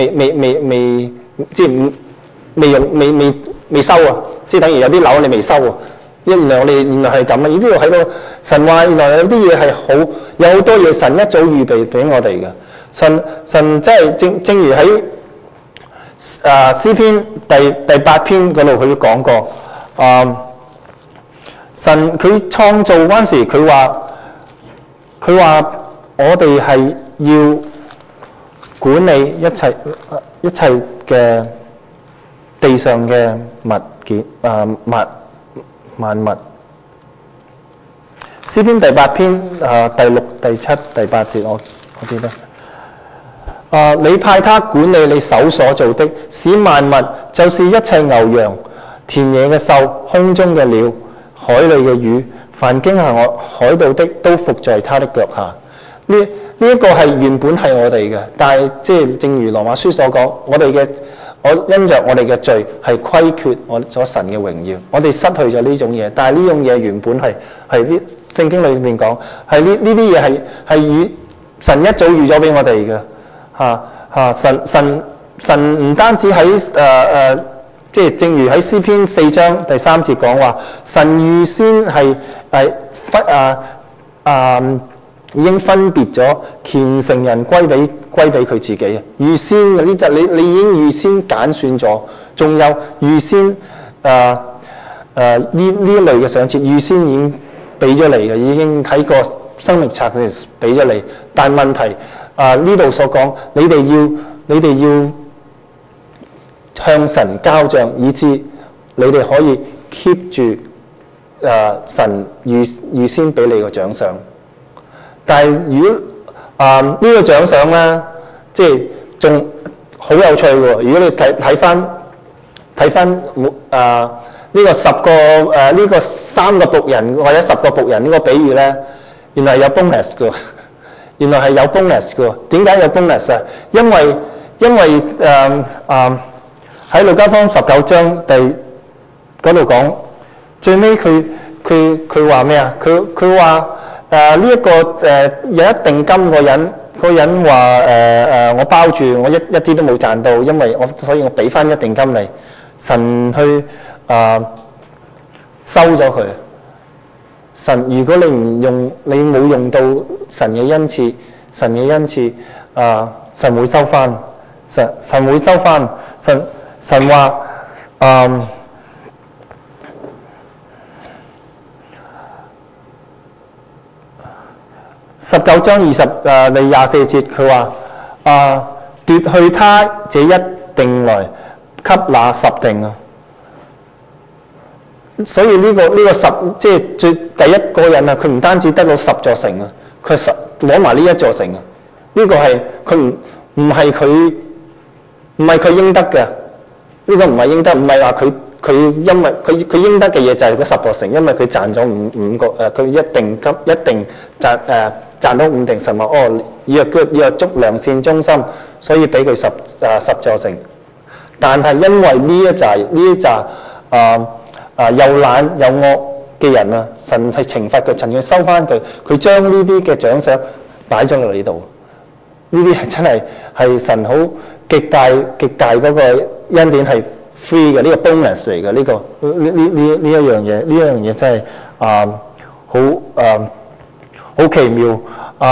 未收啊！即係等於有啲樓你未收啊。原來係咁啊！呢度喺度神話，原來有啲嘢係好，有好多嘢神一早預備俾我哋嘅。神真係正如喺詩篇第8篇嗰度佢都講過，神佢創造嗰陣時佢話我哋係要管理一切嘅地上嘅物件萬物。詩篇第8篇第6、第7、第8節我記得。你派他管理你手所做的，使萬物，就是一切牛羊、田野嘅獸、空中嘅鳥、海裏嘅魚，凡經行海道的，都伏在他的腳下。呢一個係原本係我哋嘅，但係即係正如羅馬書所講，因着我哋嘅罪係虧缺我咗神嘅榮耀，我哋失去咗呢種嘢。但係呢種嘢原本係呢聖經裏面講係呢啲嘢係與神一早預咗俾我哋嘅。神唔單止喺即係正如喺詩篇4章第3節講話，神預先已經分別咗虔誠人歸俾佢自己啊！預先嘅呢你已經預先揀選咗，仲有預先呢一類嘅賞賜預先已經俾咗你嘅，已經喺個生命冊佢哋俾咗你。但問題呢度所講，你哋要向神交賬，以致你哋可以 keep 住神預先俾你個獎賞。但係如果呢個獎賞咧，即係仲好有趣喎！如果你睇翻呢個呢個3個僕人或者10個僕人呢個比喻咧，原來係有 bonus 嘅。原來係有 bonus 嘅。點解有 bonus 啊？因為喺路加福音19章嗰度講，最尾佢話咩啊？佢話呢一個有一定金個人話我包住，我一啲都冇賺到，因為所以我俾翻一定金嚟，神去收咗佢。神如果你冇用到神嘅恩賜，神會收翻，神會收翻。神話19章24節，佢話奪去他這一定來給那10定啊！所以呢個即係第一個人啊，佢唔單止得到10座城啊，佢攞埋呢1座城啊！呢個係佢唔係佢應得嘅，呢個唔係應得，唔係話佢因為佢應得嘅嘢就係嗰10座城，因為佢賺咗五個佢一定賺到5定。神話若足良善忠心，所以俾佢10座城。但係因為呢一紮又懶又惡嘅人啊，神係懲罰佢，曾經收翻佢，佢將呢啲嘅獎賞擺咗落呢度。呢啲係真係神好極大嗰個恩典，係 free 嘅，呢個 bonus 嚟嘅，呢個呢一樣嘢，呢一樣嘢真係好奇妙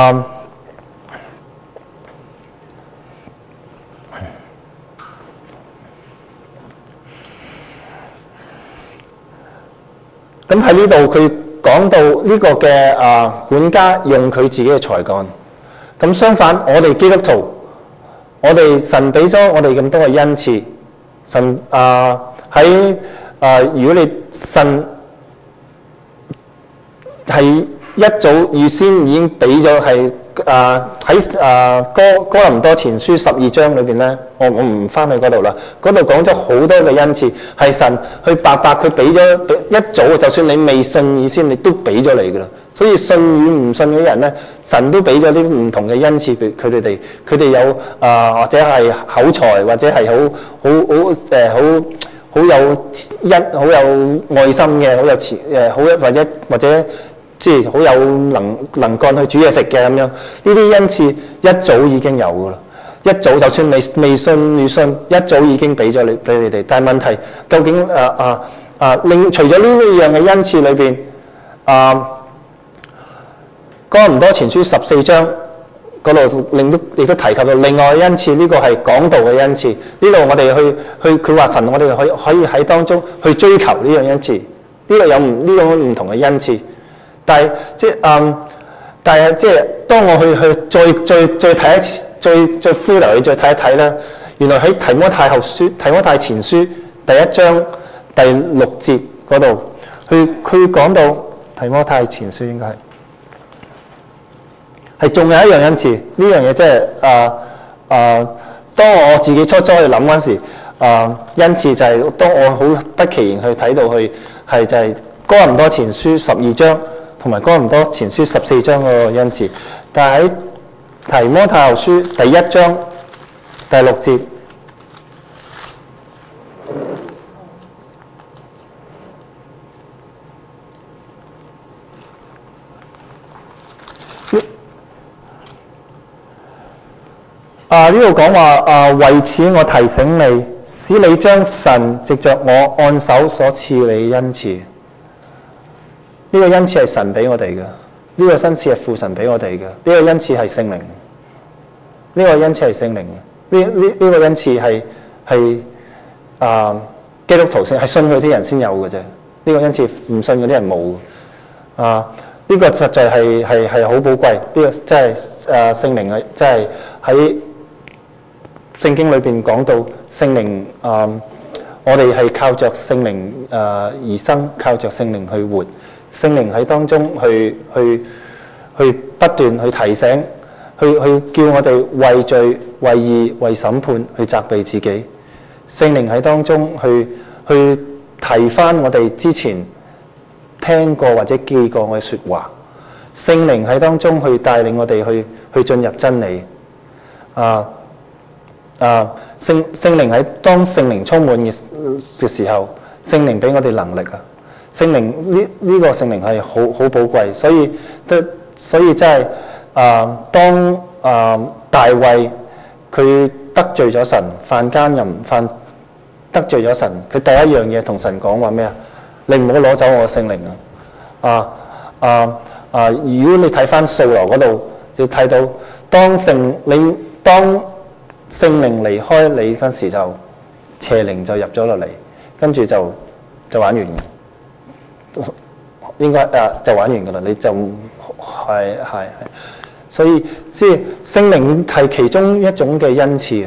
咁喺呢度佢講到呢個嘅管家用佢自己嘅才幹，咁相反我哋基督徒，我哋神俾咗我哋咁多嘅恩賜，神喺如果你神係一早預先已經俾咗係喺哥林多前書12章裏邊咧，我唔翻去嗰度啦。嗰度講咗好多嘅恩賜，係神去白白佢俾咗一早，就算你未信以先，你都俾咗你噶啦。所以信與唔信嘅人咧，神都俾咗啲唔同嘅恩賜俾佢哋，佢哋有或者係口才，或者係好有愛心嘅，好有或者即係好有能幹去煮嘢食嘅咁樣，呢啲恩賜一早已經有噶啦，一早就算你未信與信，一早已經俾咗你哋。但係問題究竟除咗呢樣嘅恩賜裏邊，哥林多前書14章嗰度亦都提及到另外嘅恩賜，呢個係講道嘅恩賜。呢度我哋佢話神，我哋可以喺當中去追求呢樣恩賜，呢個有呢種唔同嘅恩賜。但係即係當我去再睇一次，再呼流去再睇一睇咧，原來喺提摩太前書第1章第6節嗰度，佢講到提摩太前書應該係仲有一樣恩賜，呢樣嘢即係當我自己初去諗嗰陣時，恩賜就係當我好不其然去睇到係就係哥林多前書12章。同埋哥林多前書14章嗰個恩賜，但係喺提摩太後書第1章第6節，呢度講話為此我提醒你，使你將神藉着我按手所賜你恩賜。呢個恩賜係神俾我哋嘅，呢個恩賜係父神俾我哋嘅，呢個恩賜係聖靈，呢個恩賜係聖靈，呢個恩賜係基督徒先係信佢啲人先有嘅啫，呢個恩賜唔信嗰啲人冇嘅。呢個實在係好寶貴，呢個真係聖靈啊，真係喺聖經裏邊講到聖靈我哋係靠着聖靈而生，靠着聖靈去活。聖靈喺當中去不斷去提醒，去叫我哋為罪、為義、為審判去責備自己。聖靈喺當中去提翻我哋之前聽過或者記過嘅說話。聖靈喺當中去帶領我哋去進入真理。聖靈喺當聖靈充滿嘅時候，聖靈俾我哋能力啊！聖靈呢個聖靈係好寶貴，所以真係當大衛佢得罪咗神，犯奸淫，得罪咗神，佢第一樣嘢同神講話咩啊？你唔好攞走我嘅聖靈啊！如果你睇翻掃羅嗰度，要睇到當聖靈離開你嗰時，就邪靈就入咗落嚟，跟住就玩完。應該就玩完㗎啦，你就係，所以即係聖靈係其中一種嘅恩賜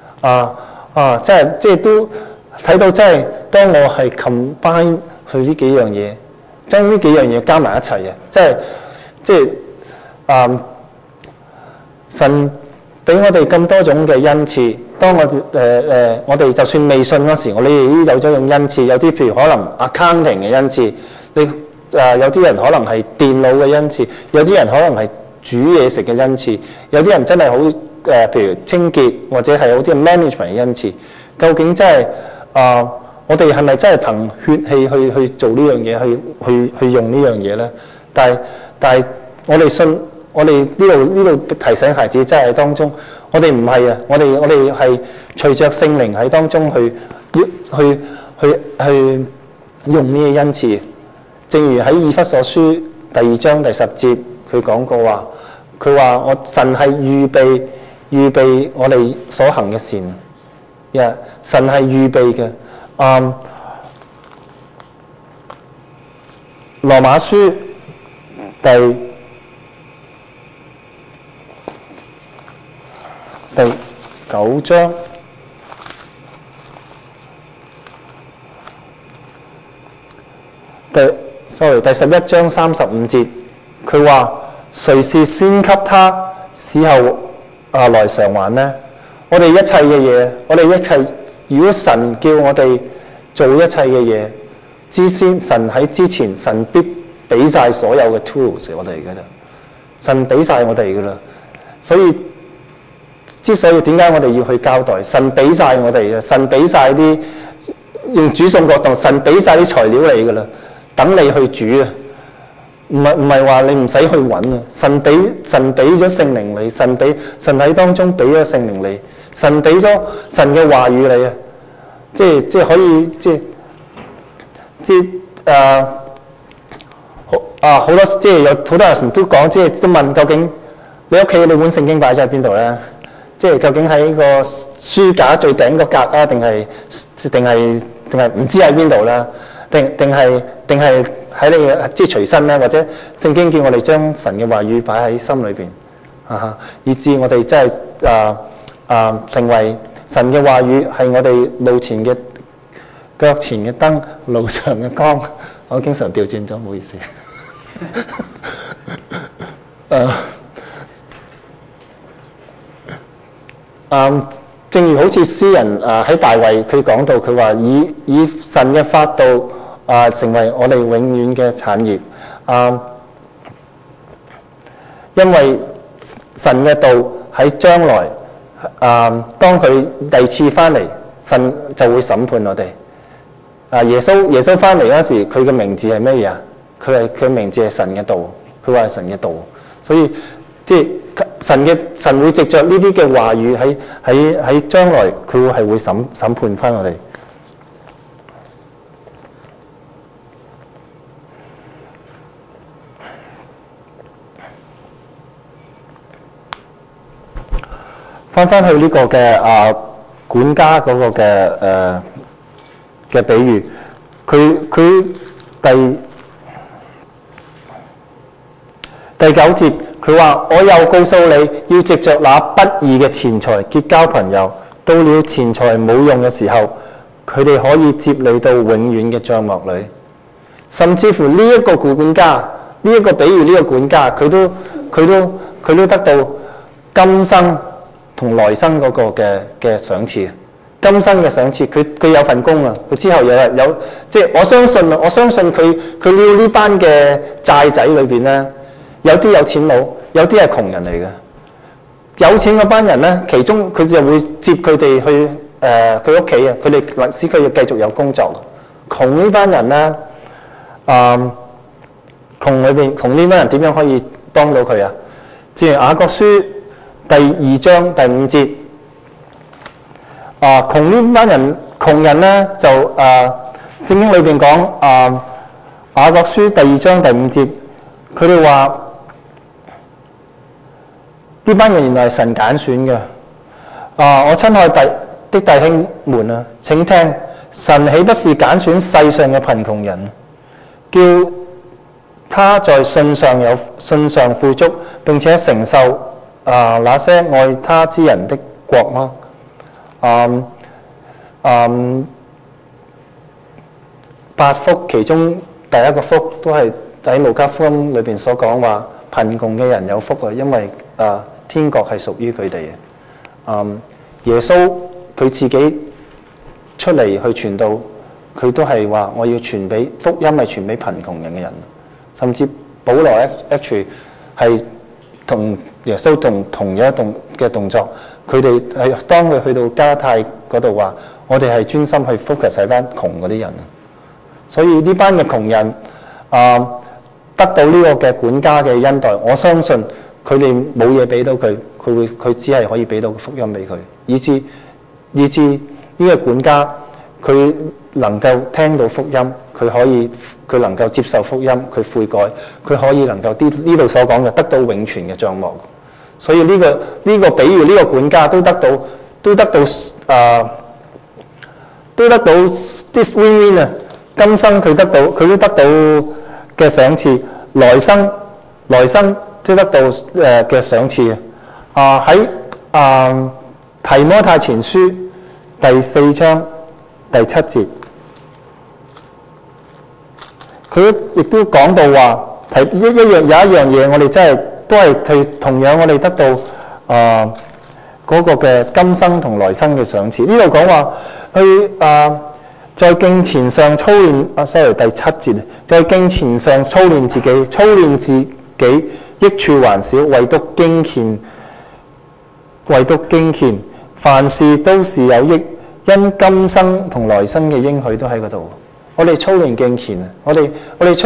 即係都睇到，即係當我係 combine 去呢幾樣嘢，將呢幾樣嘢加埋一齊嘅，即係神俾我哋咁多種嘅恩賜。當我哋就算未信嗰時，我哋已經有咗種恩賜，有啲譬如可能 accounting 嘅恩賜。有啲人可能係電腦嘅恩賜，有啲人可能係煮嘢食嘅恩賜，有啲人真係好譬如清潔或者係有啲 management 嘅恩賜。究竟真係我哋係咪真係憑血氣去做呢樣嘢，去用呢樣嘢咧？但係我哋信，我哋呢度提醒孩子，真係當中，我哋唔係啊！我哋係隨着聖靈喺當中去去用呢個恩賜。正如喺以弗所書第2章第10節，佢講過話，佢話我神係預備我哋所行嘅善，神係預備嘅。羅馬書第9章第11章35節，佢話誰是先給他，使後來償還呢？我哋一切嘅嘢，如果神叫我哋做一切嘅嘢，神喺之前，神必俾晒所有嘅 tools 我哋嘅啦，神俾晒我哋嘅啦。所以之所以點解我哋要去交代，神俾晒我哋嘅，神俾晒啲用煮餸角度，神俾晒啲材料你嘅啦，等你去煮啊！唔係話你唔使去揾啊！神俾咗聖靈你，神喺當中俾咗聖靈你，神俾咗神嘅話語你啊！即係可以好多即係有好多人都講，即係都問究竟你屋企你本聖經擺咗喺邊度咧？即係究竟喺個書架最頂個格啊，定係唔知喺邊度啦？定係喺你嘅即係隨身咧？或者聖經叫我哋將神嘅話語擺喺心裏邊以致我哋真係成為神嘅話語係我哋路前嘅腳前嘅燈，路上嘅光。我經常調轉咗，唔好意思。正如好似詩人喺大衛佢講到，佢話以神嘅法度成為我哋永遠嘅產業。因為神嘅道喺將來當佢第二次翻嚟，神就會審判我哋。耶穌翻嚟嗰時，佢嘅名字係咩嘢啊？佢名字係神嘅道，佢話係神嘅道，所以即係神會藉着呢啲嘅話語喺將來佢會審判翻我哋。翻去呢個嘅管家嗰個嘅比喻，佢第9節，佢話：我又告訴你，要藉着那不義嘅錢財結交朋友，到了錢財冇用嘅時候，佢哋可以接你到永遠嘅帳幕裏。甚至乎呢一個管家，呢一個比喻，呢個管家，佢都得到今生同來生嗰個嘅賞賜。今生嘅賞賜，佢有份工啊！佢之後有即係我相信佢呢班嘅債仔裏邊咧，有啲有錢佬，有啲係窮人嚟嘅。有錢嗰班人咧，其中佢就會接佢哋去佢屋企啊，佢哋使佢要繼續有工作。窮呢班人咧，窮呢班人點樣可以幫到佢啊？正如雅各書第2章第5節。窮人咧就聖經裏邊講雅各書第2章第5節，佢哋話呢班人原來係神揀選嘅。我親愛的弟兄們啊，請聽，神豈不是揀選世上嘅貧窮人，叫他在信上富足，並且承受那些愛他之人的國嗎？8福其中第一個福都係喺路加福音裏邊所講話，貧窮嘅人有福啊，因為天國係屬於佢哋嘅。耶穌佢自己出嚟去傳道，佢都係話我要傳俾福音，係傳俾貧窮人嘅人。甚至保羅 actually 係同耶穌同樣嘅動作。佢哋係當佢去到加太嗰度話，我哋係專心去 focus 喺班窮嗰啲人。所以呢班嘅窮人得到呢個嘅管家嘅恩待，我相信佢哋冇嘢俾到佢，佢只係可以俾到福音俾佢，以致呢個管家佢能夠聽到福音，佢能夠接受福音，佢悔改，佢可以能夠呢度所講嘅得到永存嘅帳幕。所以呢個比喻，呢個管家都得到 this win-win 啊！今生佢都得到嘅賞賜，來生都得到嘅賞賜啊！喺提摩太前書第4章第7節，佢亦都講到話，有一樣嘢，我哋真係都係同樣，我哋得到嗰個嘅今生同來生嘅賞賜。呢度講話去在敬虔上操練第7節，在敬虔上操練自己，益處還少，唯獨敬虔，凡事都是有益，因今生同來生嘅應許都喺嗰度。我哋操練敬虔啊！我哋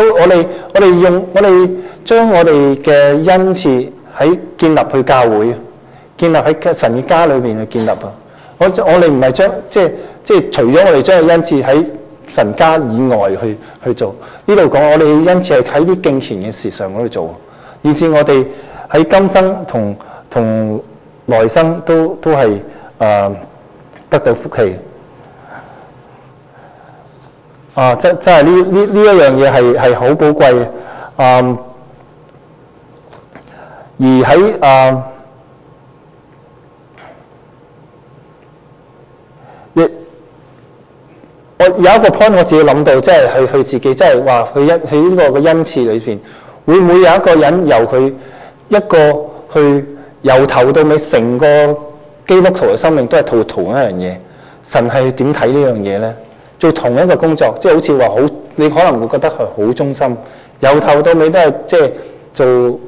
將我哋嘅恩賜喺建立去教會，建立喺神嘅家裏邊去建立啊！我哋唔係將即係除咗我哋將個恩賜喺神家以外去做，呢度講我哋嘅恩賜係喺啲敬虔嘅事上嗰度做，以至我哋喺今生同來生都係得到福氣。真係呢一樣嘢係好寶貴嘅。而喺我有一個 point 我自己諗到，即係佢自己，即係話佢呢個嘅恩賜裏邊，會唔會有一個人由佢一個去由頭到尾成個基督徒嘅生命都係做同一樣嘢？神係點睇呢樣嘢咧？做同一個工作，即係好似話好，你可能會覺得係好忠心，由頭到尾都係即係做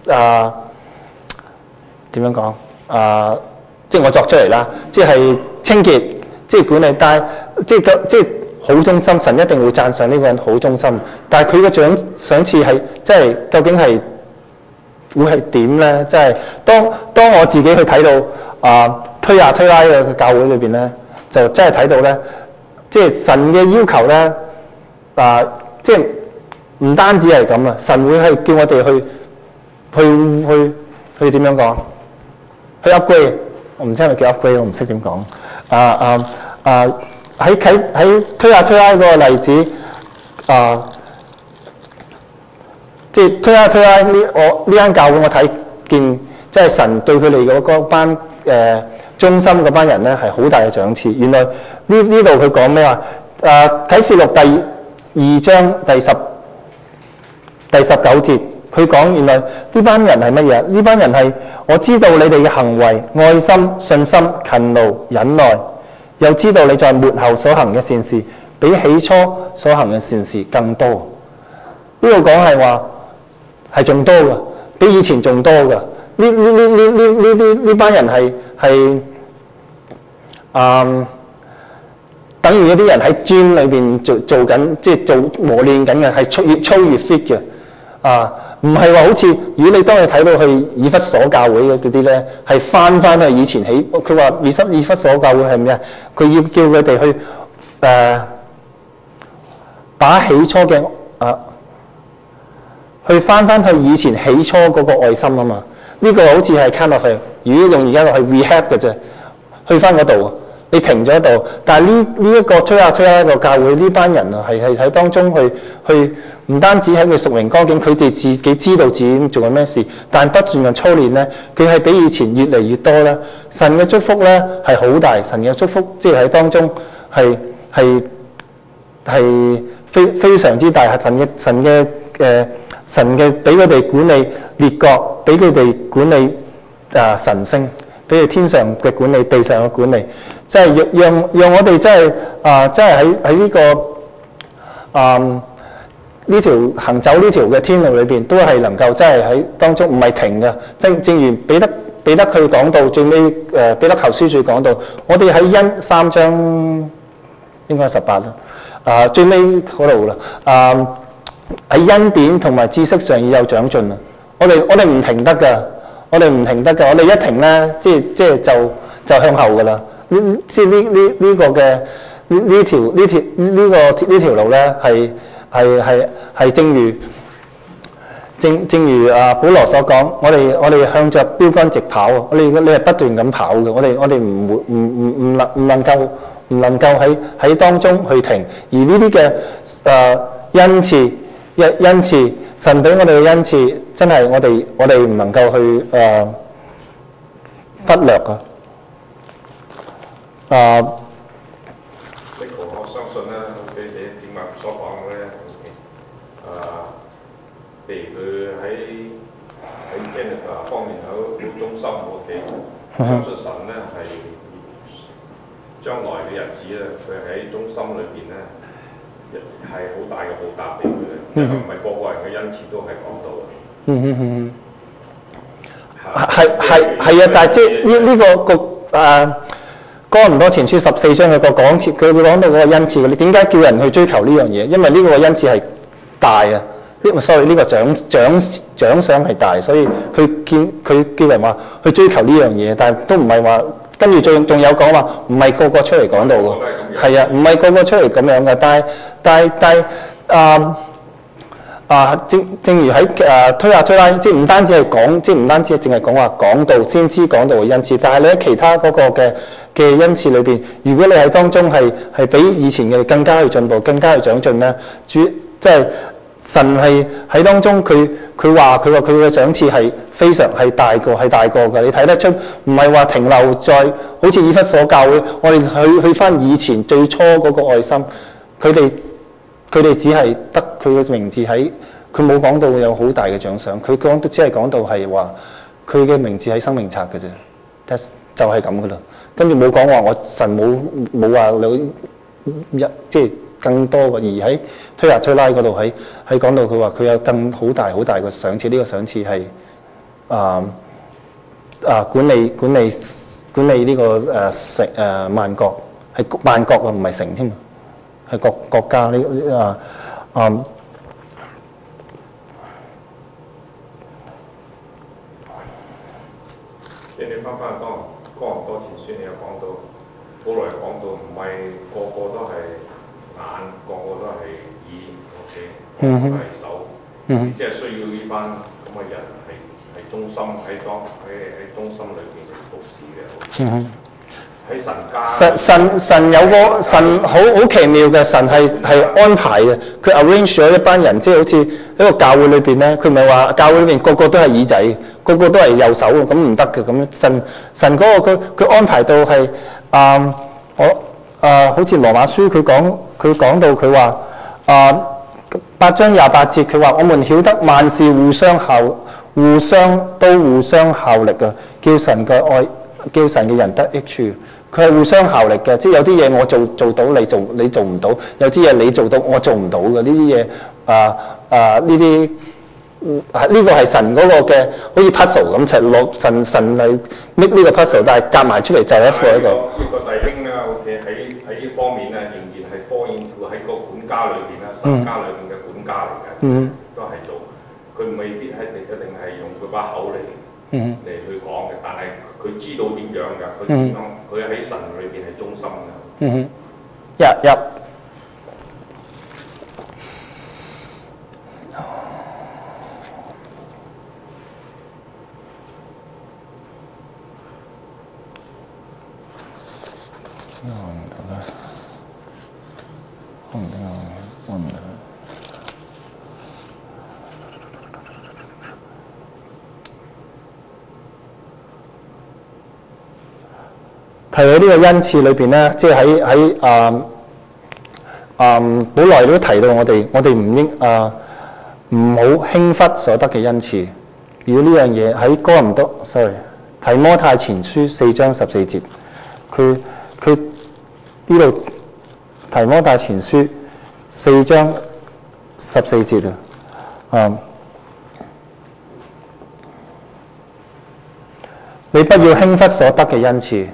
點樣講即係我作出嚟啦，即係清潔，即係管理，但係即係好忠心，神一定會讚賞呢個人好忠心。但係佢嘅賞賜係即係究竟係會係點咧？即係當我自己去睇到推拉嘅教會裏邊咧，就真係睇到咧。即係神嘅要求咧，即係唔單止係咁啊！神會係叫我哋去點樣講？去 upgrade， 我唔知係咪叫 upgrade， 我唔識點講。喺推拉嗰個例子，即係推拉呢間教會，我睇見即係神對佢哋嗰班忠心嗰班人咧係好大嘅賞賜。原來呢度佢講咩話？啟示錄第2章第19節，佢講原來呢班人係乜嘢？呢班人係我知道你哋嘅行為、愛心、信心、勤勞、忍耐，又知道你在末後所行嘅善事，比起初所行嘅善事更多。呢度講係話係仲多嘅，比以前仲多嘅。呢班人係等於一啲人喺 gym 裏邊做緊，即係做磨練緊嘅，係越操越 fit 嘅。唔係話好似如果你當你睇到去以弗所教會嗰啲咧，係翻去以前起。佢話以弗所教會係咩啊？佢要叫佢哋去把起初嘅去翻去以前起初嗰個愛心啊嘛。呢個好似係 kind of 如果用而家落去 rehab 嘅啫，去翻嗰度，你停咗喺度。但係呢一個推下一個教會呢班人啊，係喺當中去唔單止喺佢屬靈光景，佢哋自己知道自己做緊咩事，但不斷嘅操練咧，佢係比以前越嚟越多咧。神嘅祝福咧係好大，神嘅祝福即係喺當中係非常之大。神嘅俾佢哋管理列國，俾佢哋管理神星，俾佢天上嘅管理，地上嘅管理，即係讓我哋真係喺呢個呢條行走呢條嘅天路裏邊，都係能夠真係喺當中唔係停嘅。正如彼得佢講到最尾，彼得後書最講到，我哋喺3章應該18啦，最尾嗰度啦，喺恩典同埋知識上要有長進啊！我哋唔停得㗎，我哋一停咧，即係就向後㗎啦。即係呢個嘅呢條路咧係正如保羅所講，我哋向着標杆直跑，你係不斷咁跑嘅，我哋唔能夠喺當中去停，而呢啲嘅恩賜，神俾我哋嘅恩賜，真係我哋唔能夠去忽略啊！ 我相信咧，你點解所講嘅咧？譬如佢喺 Canada 方面好忠心相信神咧係將來嘅日子咧，佢喺忠心裏邊咧係好大嘅報答俾佢嘅，因為唔係個個人嘅恩賜都係講到嘅。 係啊，但係即係呢個哥林多前書14章佢個講設，佢會講到嗰個恩賜，你點解叫人去追求呢樣嘢？因為呢個恩賜係大啊，呢個獎賞係大，所以佢叫人話去追求呢樣嘢，但係都唔係話跟住仲有講話，唔係個個出嚟講到喎，係啊，唔係個個出嚟咁樣嘅，但係正如喺推拉，即係唔單止係講，即係唔單止淨係講話講道先知講道嘅恩賜，但係你喺其他嗰個嘅恩賜裏邊，如果你喺當中係比以前嘅更加去進步、更加去長進咧，即係神係喺當中佢話佢嘅賞賜係非常係大個嘅，你睇得出唔係話停留在好似以弗所教會，我哋去翻以前最初嗰個愛心，佢哋只係得佢嘅名字喺，佢冇講到有好大嘅獎賞，佢只係講到係話佢嘅名字喺生命冊嘅啫，就係咁噶啦。跟住冇講話我神冇話你即係更多嘅，而喺推拉嗰度喺講到佢話佢有更好大嘅賞賜，呢個賞賜係管理呢個城萬國，係萬國啊，唔係城添，係國家呢你翻哥林多前書，你有講到，保羅又講到，唔係個個都係眼，個個都係耳，個個都係手，即係需要呢班咁嘅人係忠心喺忠心裏邊服侍嘅。喺神家， 神有個神好奇妙嘅，神係安排嘅，佢 arrange 咗一班人，即係好似一個教會裏邊咧，佢唔係話教會裏邊個個都係耳仔，個個都係右手咁唔得嘅，咁神嗰個佢安排到係好似羅馬書佢講到佢話8章28節，佢話我們曉得萬事互相效力嘅，叫神嘅人得益處。佢係互相效力嘅，即係有啲嘢我做到你做唔到，有啲嘢你做到我做唔到嘅，呢啲嘢呢個係神嗰個嘅，好似 puzzle 咁，就落神嚟 make 呢個 puzzle， 但係夾埋出嚟就係一個。 呢個弟兄咧，好似喺呢方面咧，仍然係科研喺個管家裏邊啦，神家裏邊嘅管家嚟嘅，都係做。佢未必一定係用佢把口嚟去講嘅，但係佢知道點樣㗎，佢喺神裏邊係忠心㗎。 入。提到呢個恩賜裏邊咧，即係喺保羅都提到我哋唔應唔好輕忽所得嘅恩賜。如果呢樣嘢喺提摩太前書4章14節，佢呢度提摩太前書4章14節你不要輕忽所得嘅恩賜。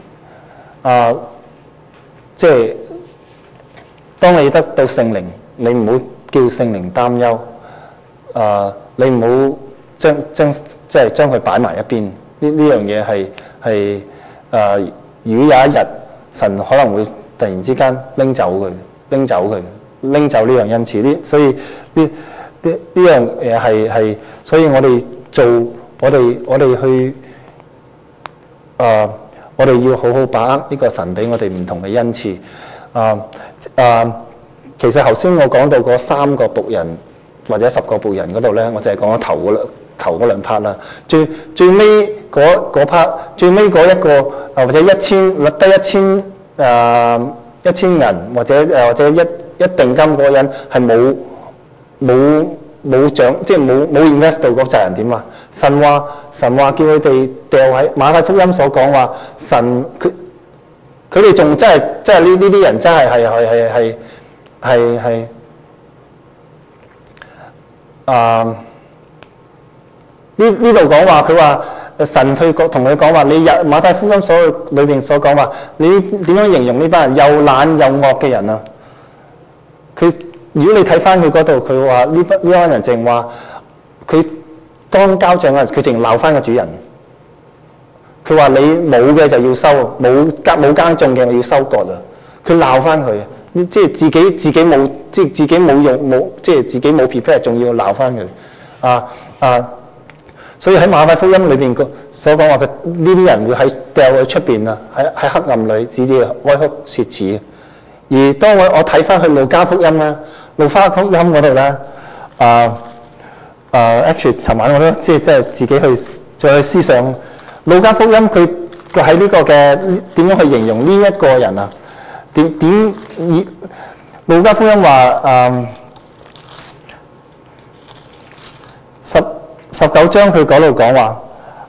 即係當你得到聖靈，你唔好叫聖靈擔憂。你唔好將佢擺埋一邊。呢樣嘢係如果有一日神可能會突然之間拎走呢樣恩賜。所以呢樣嘢係，所以我哋做我哋去我哋要好好把握呢個神俾我哋唔同嘅恩賜。其實頭先我講到嗰3個僕人或者10個僕人嗰度咧，我就係講咗頭嗰兩 part 啦。最尾嗰 part， 最尾嗰一個或者1000銀或者一定金嗰個人係冇獎，即係冇 invest 到嗰責任點啊？神話叫佢哋掉喺馬太福音所講話，神佢哋仲真係呢啲人真係呢度講話，佢話神去同佢講話，你馬太福音裏邊所講話，你點樣形容呢班人又懶又惡嘅人啊？如果你睇翻佢嗰度，佢話呢班人淨話佢當交賬嗰陣，佢淨鬧翻個主人。佢話你冇嘅就要收，冇耕種嘅我要收割啊！佢鬧翻佢，即係自己冇，即係自己冇用，即係自己冇 prepare， 仲要鬧翻佢所以喺馬太福音裏邊所講話，佢呢啲人會喺掉去出邊啊，喺黑暗裏只哀哭切齒。而當我睇翻去路加福音咧，路加福音嗰度咧，actually 尋晚我都即係自己去再去思想路加福音佢喺呢個嘅點樣去形容呢一個人啊？路加福音話19章佢嗰度講話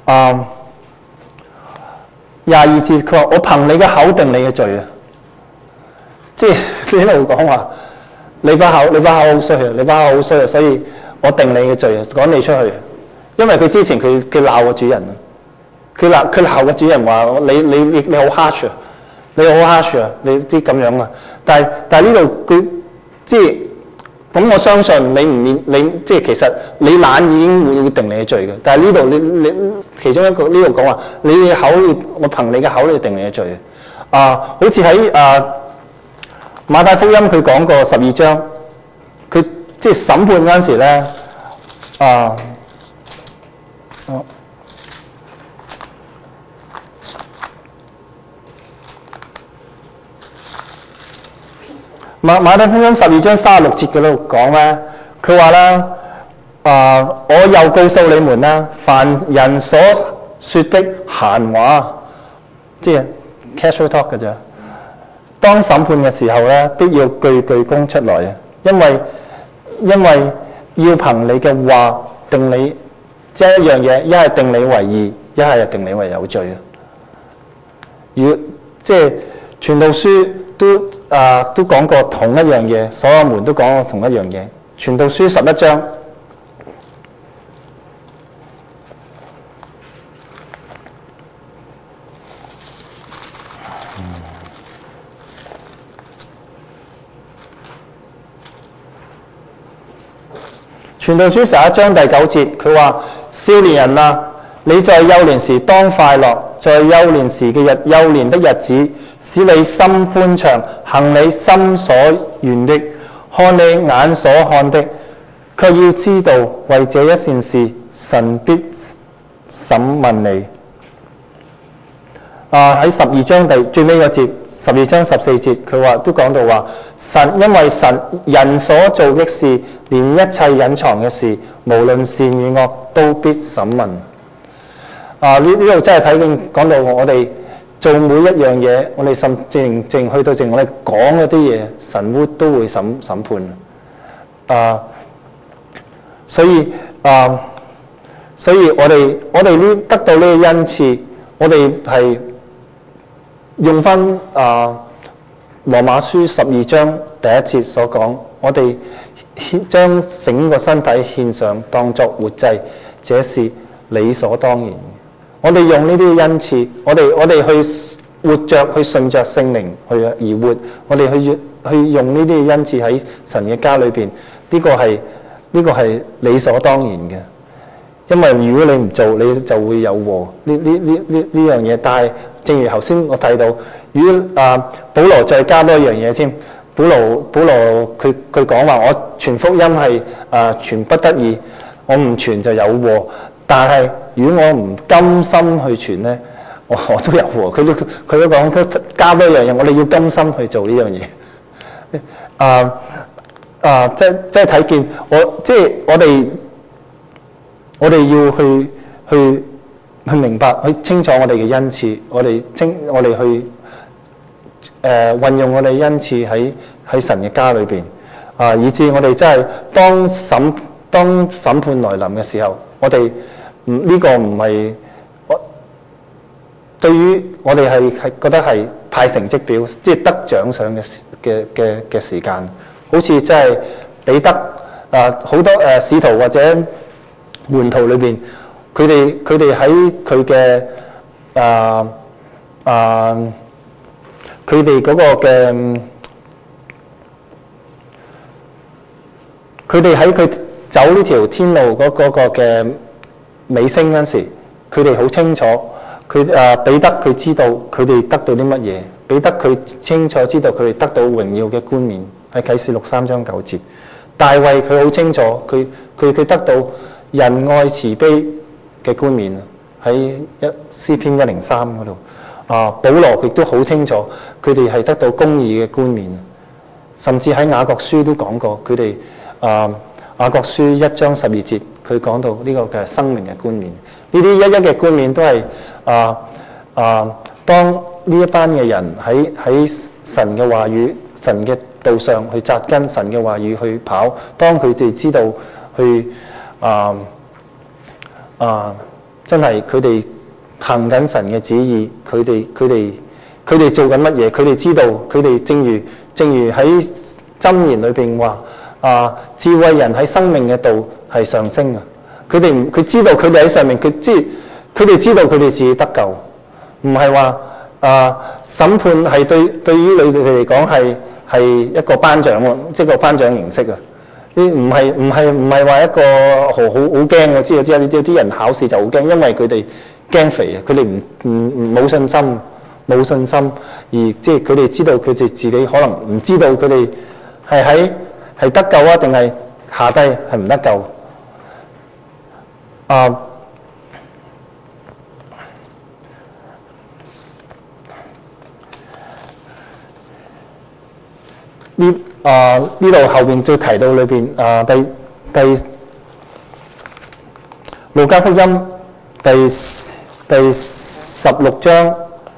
22節，佢話我憑你嘅口定你嘅罪啊！即係呢度講話你把口好衰啊！你把口好衰啊！所以我定你嘅罪啊，趕你出去。因為佢之前佢鬧個主人啊，佢鬧個主人話你好 harsh 啊，你好 harsh 啊，你啲咁樣啊。但係呢度佢即係咁，我相信你即係其實你懶已經會定你嘅罪嘅。但係呢度你其中一個呢度講話你嘅口我憑你嘅口嚟定你嘅罪好似喺馬太福音佢講過12章，佢即係審判嗰陣時咧馬太福音12章36節嗰度講咧，佢話啦我又告訴你們啦，凡人所說的閒話，即係 casual talk 嘅啫。當審判嘅時候咧，必要句句供出來啊！因為要憑你嘅話定你，即係一樣嘢，一係定你為義，一係定你為有罪啊！即係傳道書都講過同一樣嘢，所羅門都講過同一樣嘢。傳道書11章。傳道書11章第9節，佢話：少年人啊，你在幼年時當快樂，在幼年時嘅幼年的日子，使你心歡暢，行你心所願的，看你眼所看的，卻要知道為這一件事，神必審問你。喺12章最尾嗰節，12章14節，佢話都講到話因為人所做的事，連一切隱藏嘅事，無論善與惡，都必審問。呢度真係睇見講到我哋做每一樣嘢，我哋甚至去到我哋講嗰啲嘢，神都會審判。所以我哋呢得到呢個恩賜，我哋係用翻羅馬書12章第1節所講，我哋將整個身體獻上，當作活祭，這是理所當然。我哋用呢啲恩賜，我哋去活着，去順着聖靈去而活，我哋去用呢啲恩賜喺神嘅家裏邊，呢個係理所當然嘅。因為如果你唔做，你就會有禍呢樣嘢。但係正如頭先我睇到， 保羅再加多一樣嘢添。保羅佢講話，我傳福音係傳不得已，我唔傳就有禍。但係如果我唔甘心去傳咧，我都有禍。佢都講都加多一樣嘢，我哋要甘心去做呢樣嘢。即係睇見我哋要去明白，去清楚我哋嘅恩賜，我哋去運用我哋恩賜喺神嘅家裏邊，以致我哋真係當審判來臨嘅時候，我哋呢個唔係對於我哋係覺得係派成績表，即係得獎賞嘅時間，好似真係彼得好多使徒或者門徒裏邊，佢哋喺佢嘅佢哋嗰個嘅，佢哋喺佢走呢條天路嗰個嘅尾聲嗰陣時，佢哋好清楚，彼得佢知道佢哋得到啲乜嘢，彼得佢清楚知道佢哋得到榮耀嘅冠冕，喺啟示錄3章9節。大衛佢好清楚，佢得到仁愛慈悲嘅冠冕，喺詩篇103嗰度。保羅亦都好清楚，佢哋係得到公義嘅冠冕，甚至喺雅各書都講過，佢哋雅各書1章12節，佢講到呢個嘅生命嘅冠冕。呢啲一嘅冠冕都係當呢一班嘅人喺神嘅話語、神嘅道上去扎根，神嘅話語去跑。當佢哋知道去真係佢哋行緊神嘅旨意，佢哋做緊乜嘢？佢哋知道，佢哋正如喺箴言裏邊話智慧人喺生命嘅道係上升啊！佢知道佢哋喺上面，佢哋知道佢哋自己得救，唔係話審判係對於你哋嚟講係一個頒獎喎，即係個頒獎形式啊！呢唔係話一個好驚嘅，知道有啲人考試就好驚，因為佢哋驚肥啊！佢哋冇信心，而即係佢哋知道佢哋自己可能唔知道佢哋係得救啊，定係下低係唔得救？呢度後邊再提到裏邊第路加福音第16章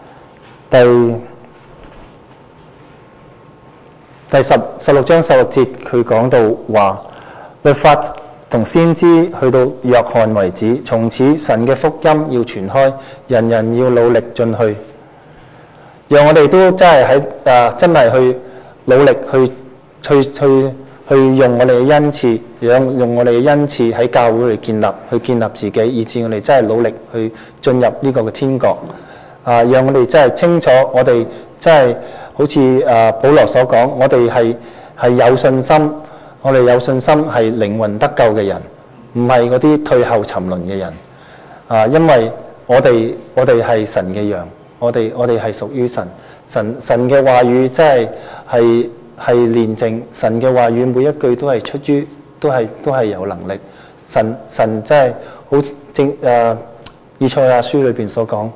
第16章16節，佢講到話律法同先知去到約翰為止，從此神嘅福音要傳開，人人要努力進去，讓我哋都真係去努力去用我哋嘅恩賜，用我哋嘅恩賜喺教會去建立自己，以致我哋真係努力去進入呢個嘅天國。讓我哋真係清楚，我哋真係好似保羅所講，我哋係有信心，我哋有信心係靈魂得救嘅人，唔係嗰啲退後沉淪嘅人。因為我哋係神嘅羊，我哋係屬於神嘅話語，真係煉淨。神嘅話語每一句都係出於都係有能力。神真係好以賽亞書裏邊所講，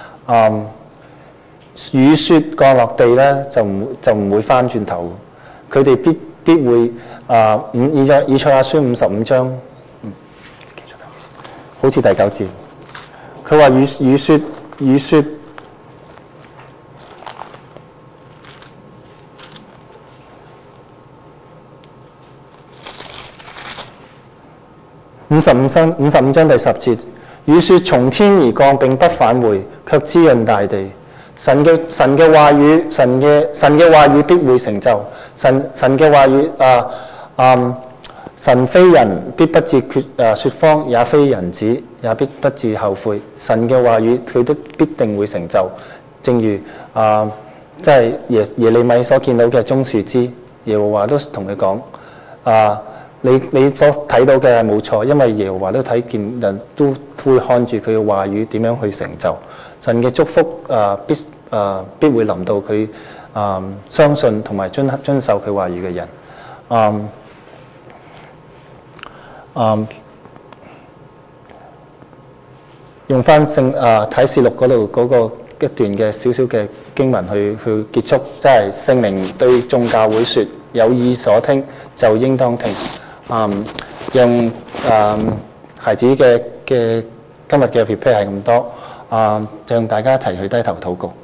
雨雪降落地咧就唔會翻轉頭，佢哋必會以賽亞書55章，好似第9節，佢話雨雪55章第10節，雨雪從天而降，並不返回，卻滋潤大地。神嘅話語，神嘅話語必會成就。神嘅話語神非人必不至說謊，也非人子也必不至後悔。神嘅話語佢都必定會成就。正如即係耶利米所見到嘅棕樹枝，耶和華都同佢講你所睇到嘅係冇錯，因為耶和華都睇見，人都會看住佢嘅話語點樣去成就。神嘅祝福必會臨到佢相信同埋遵守佢話語嘅人。用翻啟示錄嗰度嗰個一段嘅少少嘅經文去結束，即係聖靈對眾教會說：有耳所聽就應當聽。讓孩子嘅今日嘅 prepare 係咁多，讓大家一齊去低頭禱告。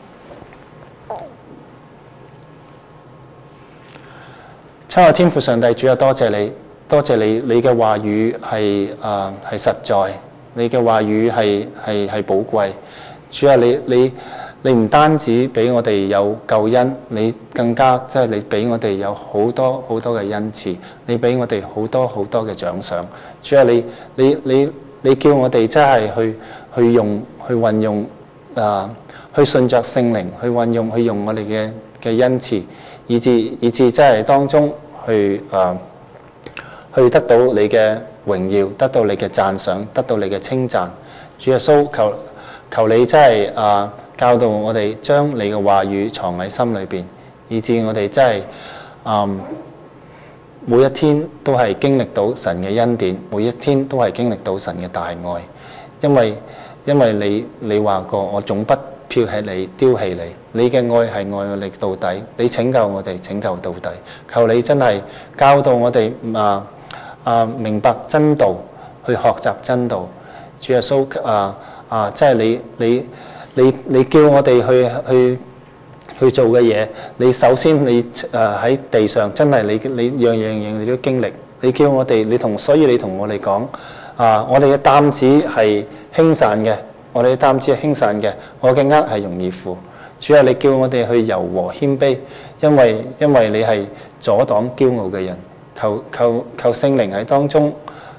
親愛天父上帝，主啊，多謝你，多謝你，你嘅話語係實在，你嘅話語係寶貴。主啊，你唔單止俾我哋有救恩，你更加即係你俾我哋有好多好多嘅恩賜，你俾我哋好多好多嘅獎賞。主啊，你叫我哋真係去運用去順着聖靈去運用去用我哋嘅恩賜，以致真係當中去得到你嘅榮耀，得到你嘅讚賞，得到你嘅稱讚。主耶穌，求你真係教導我哋將你嘅話語藏喺心裏邊，以致我哋真係每一天都係經歷到神嘅恩典，每一天都係經歷到神嘅大愛。因為你話過，我總不撇棄你，丟棄你。你嘅愛係愛我哋到底，你拯救我哋，拯救到底。求你真係教導我哋明白真道，去學習真道。主耶穌即係你叫我哋去做嘅嘢，你首先你喺地上真係你樣樣你都經歷。你叫我哋，所以你同我哋講我哋嘅擔子係輕散嘅，我哋嘅擔子係輕散嘅，我嘅軛係容易負。主啊，你叫我哋去柔和謙卑，因為你係阻擋驕傲嘅人。求聖靈喺當中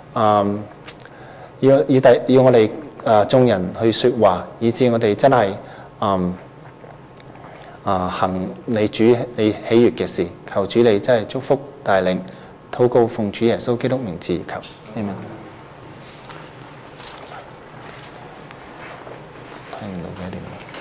要我哋眾人去說話，以致我哋真係行你主你喜悅嘅事。求主你真係祝福帶領，禱告奉主耶穌基督名字求，阿們。聽唔到嘅點？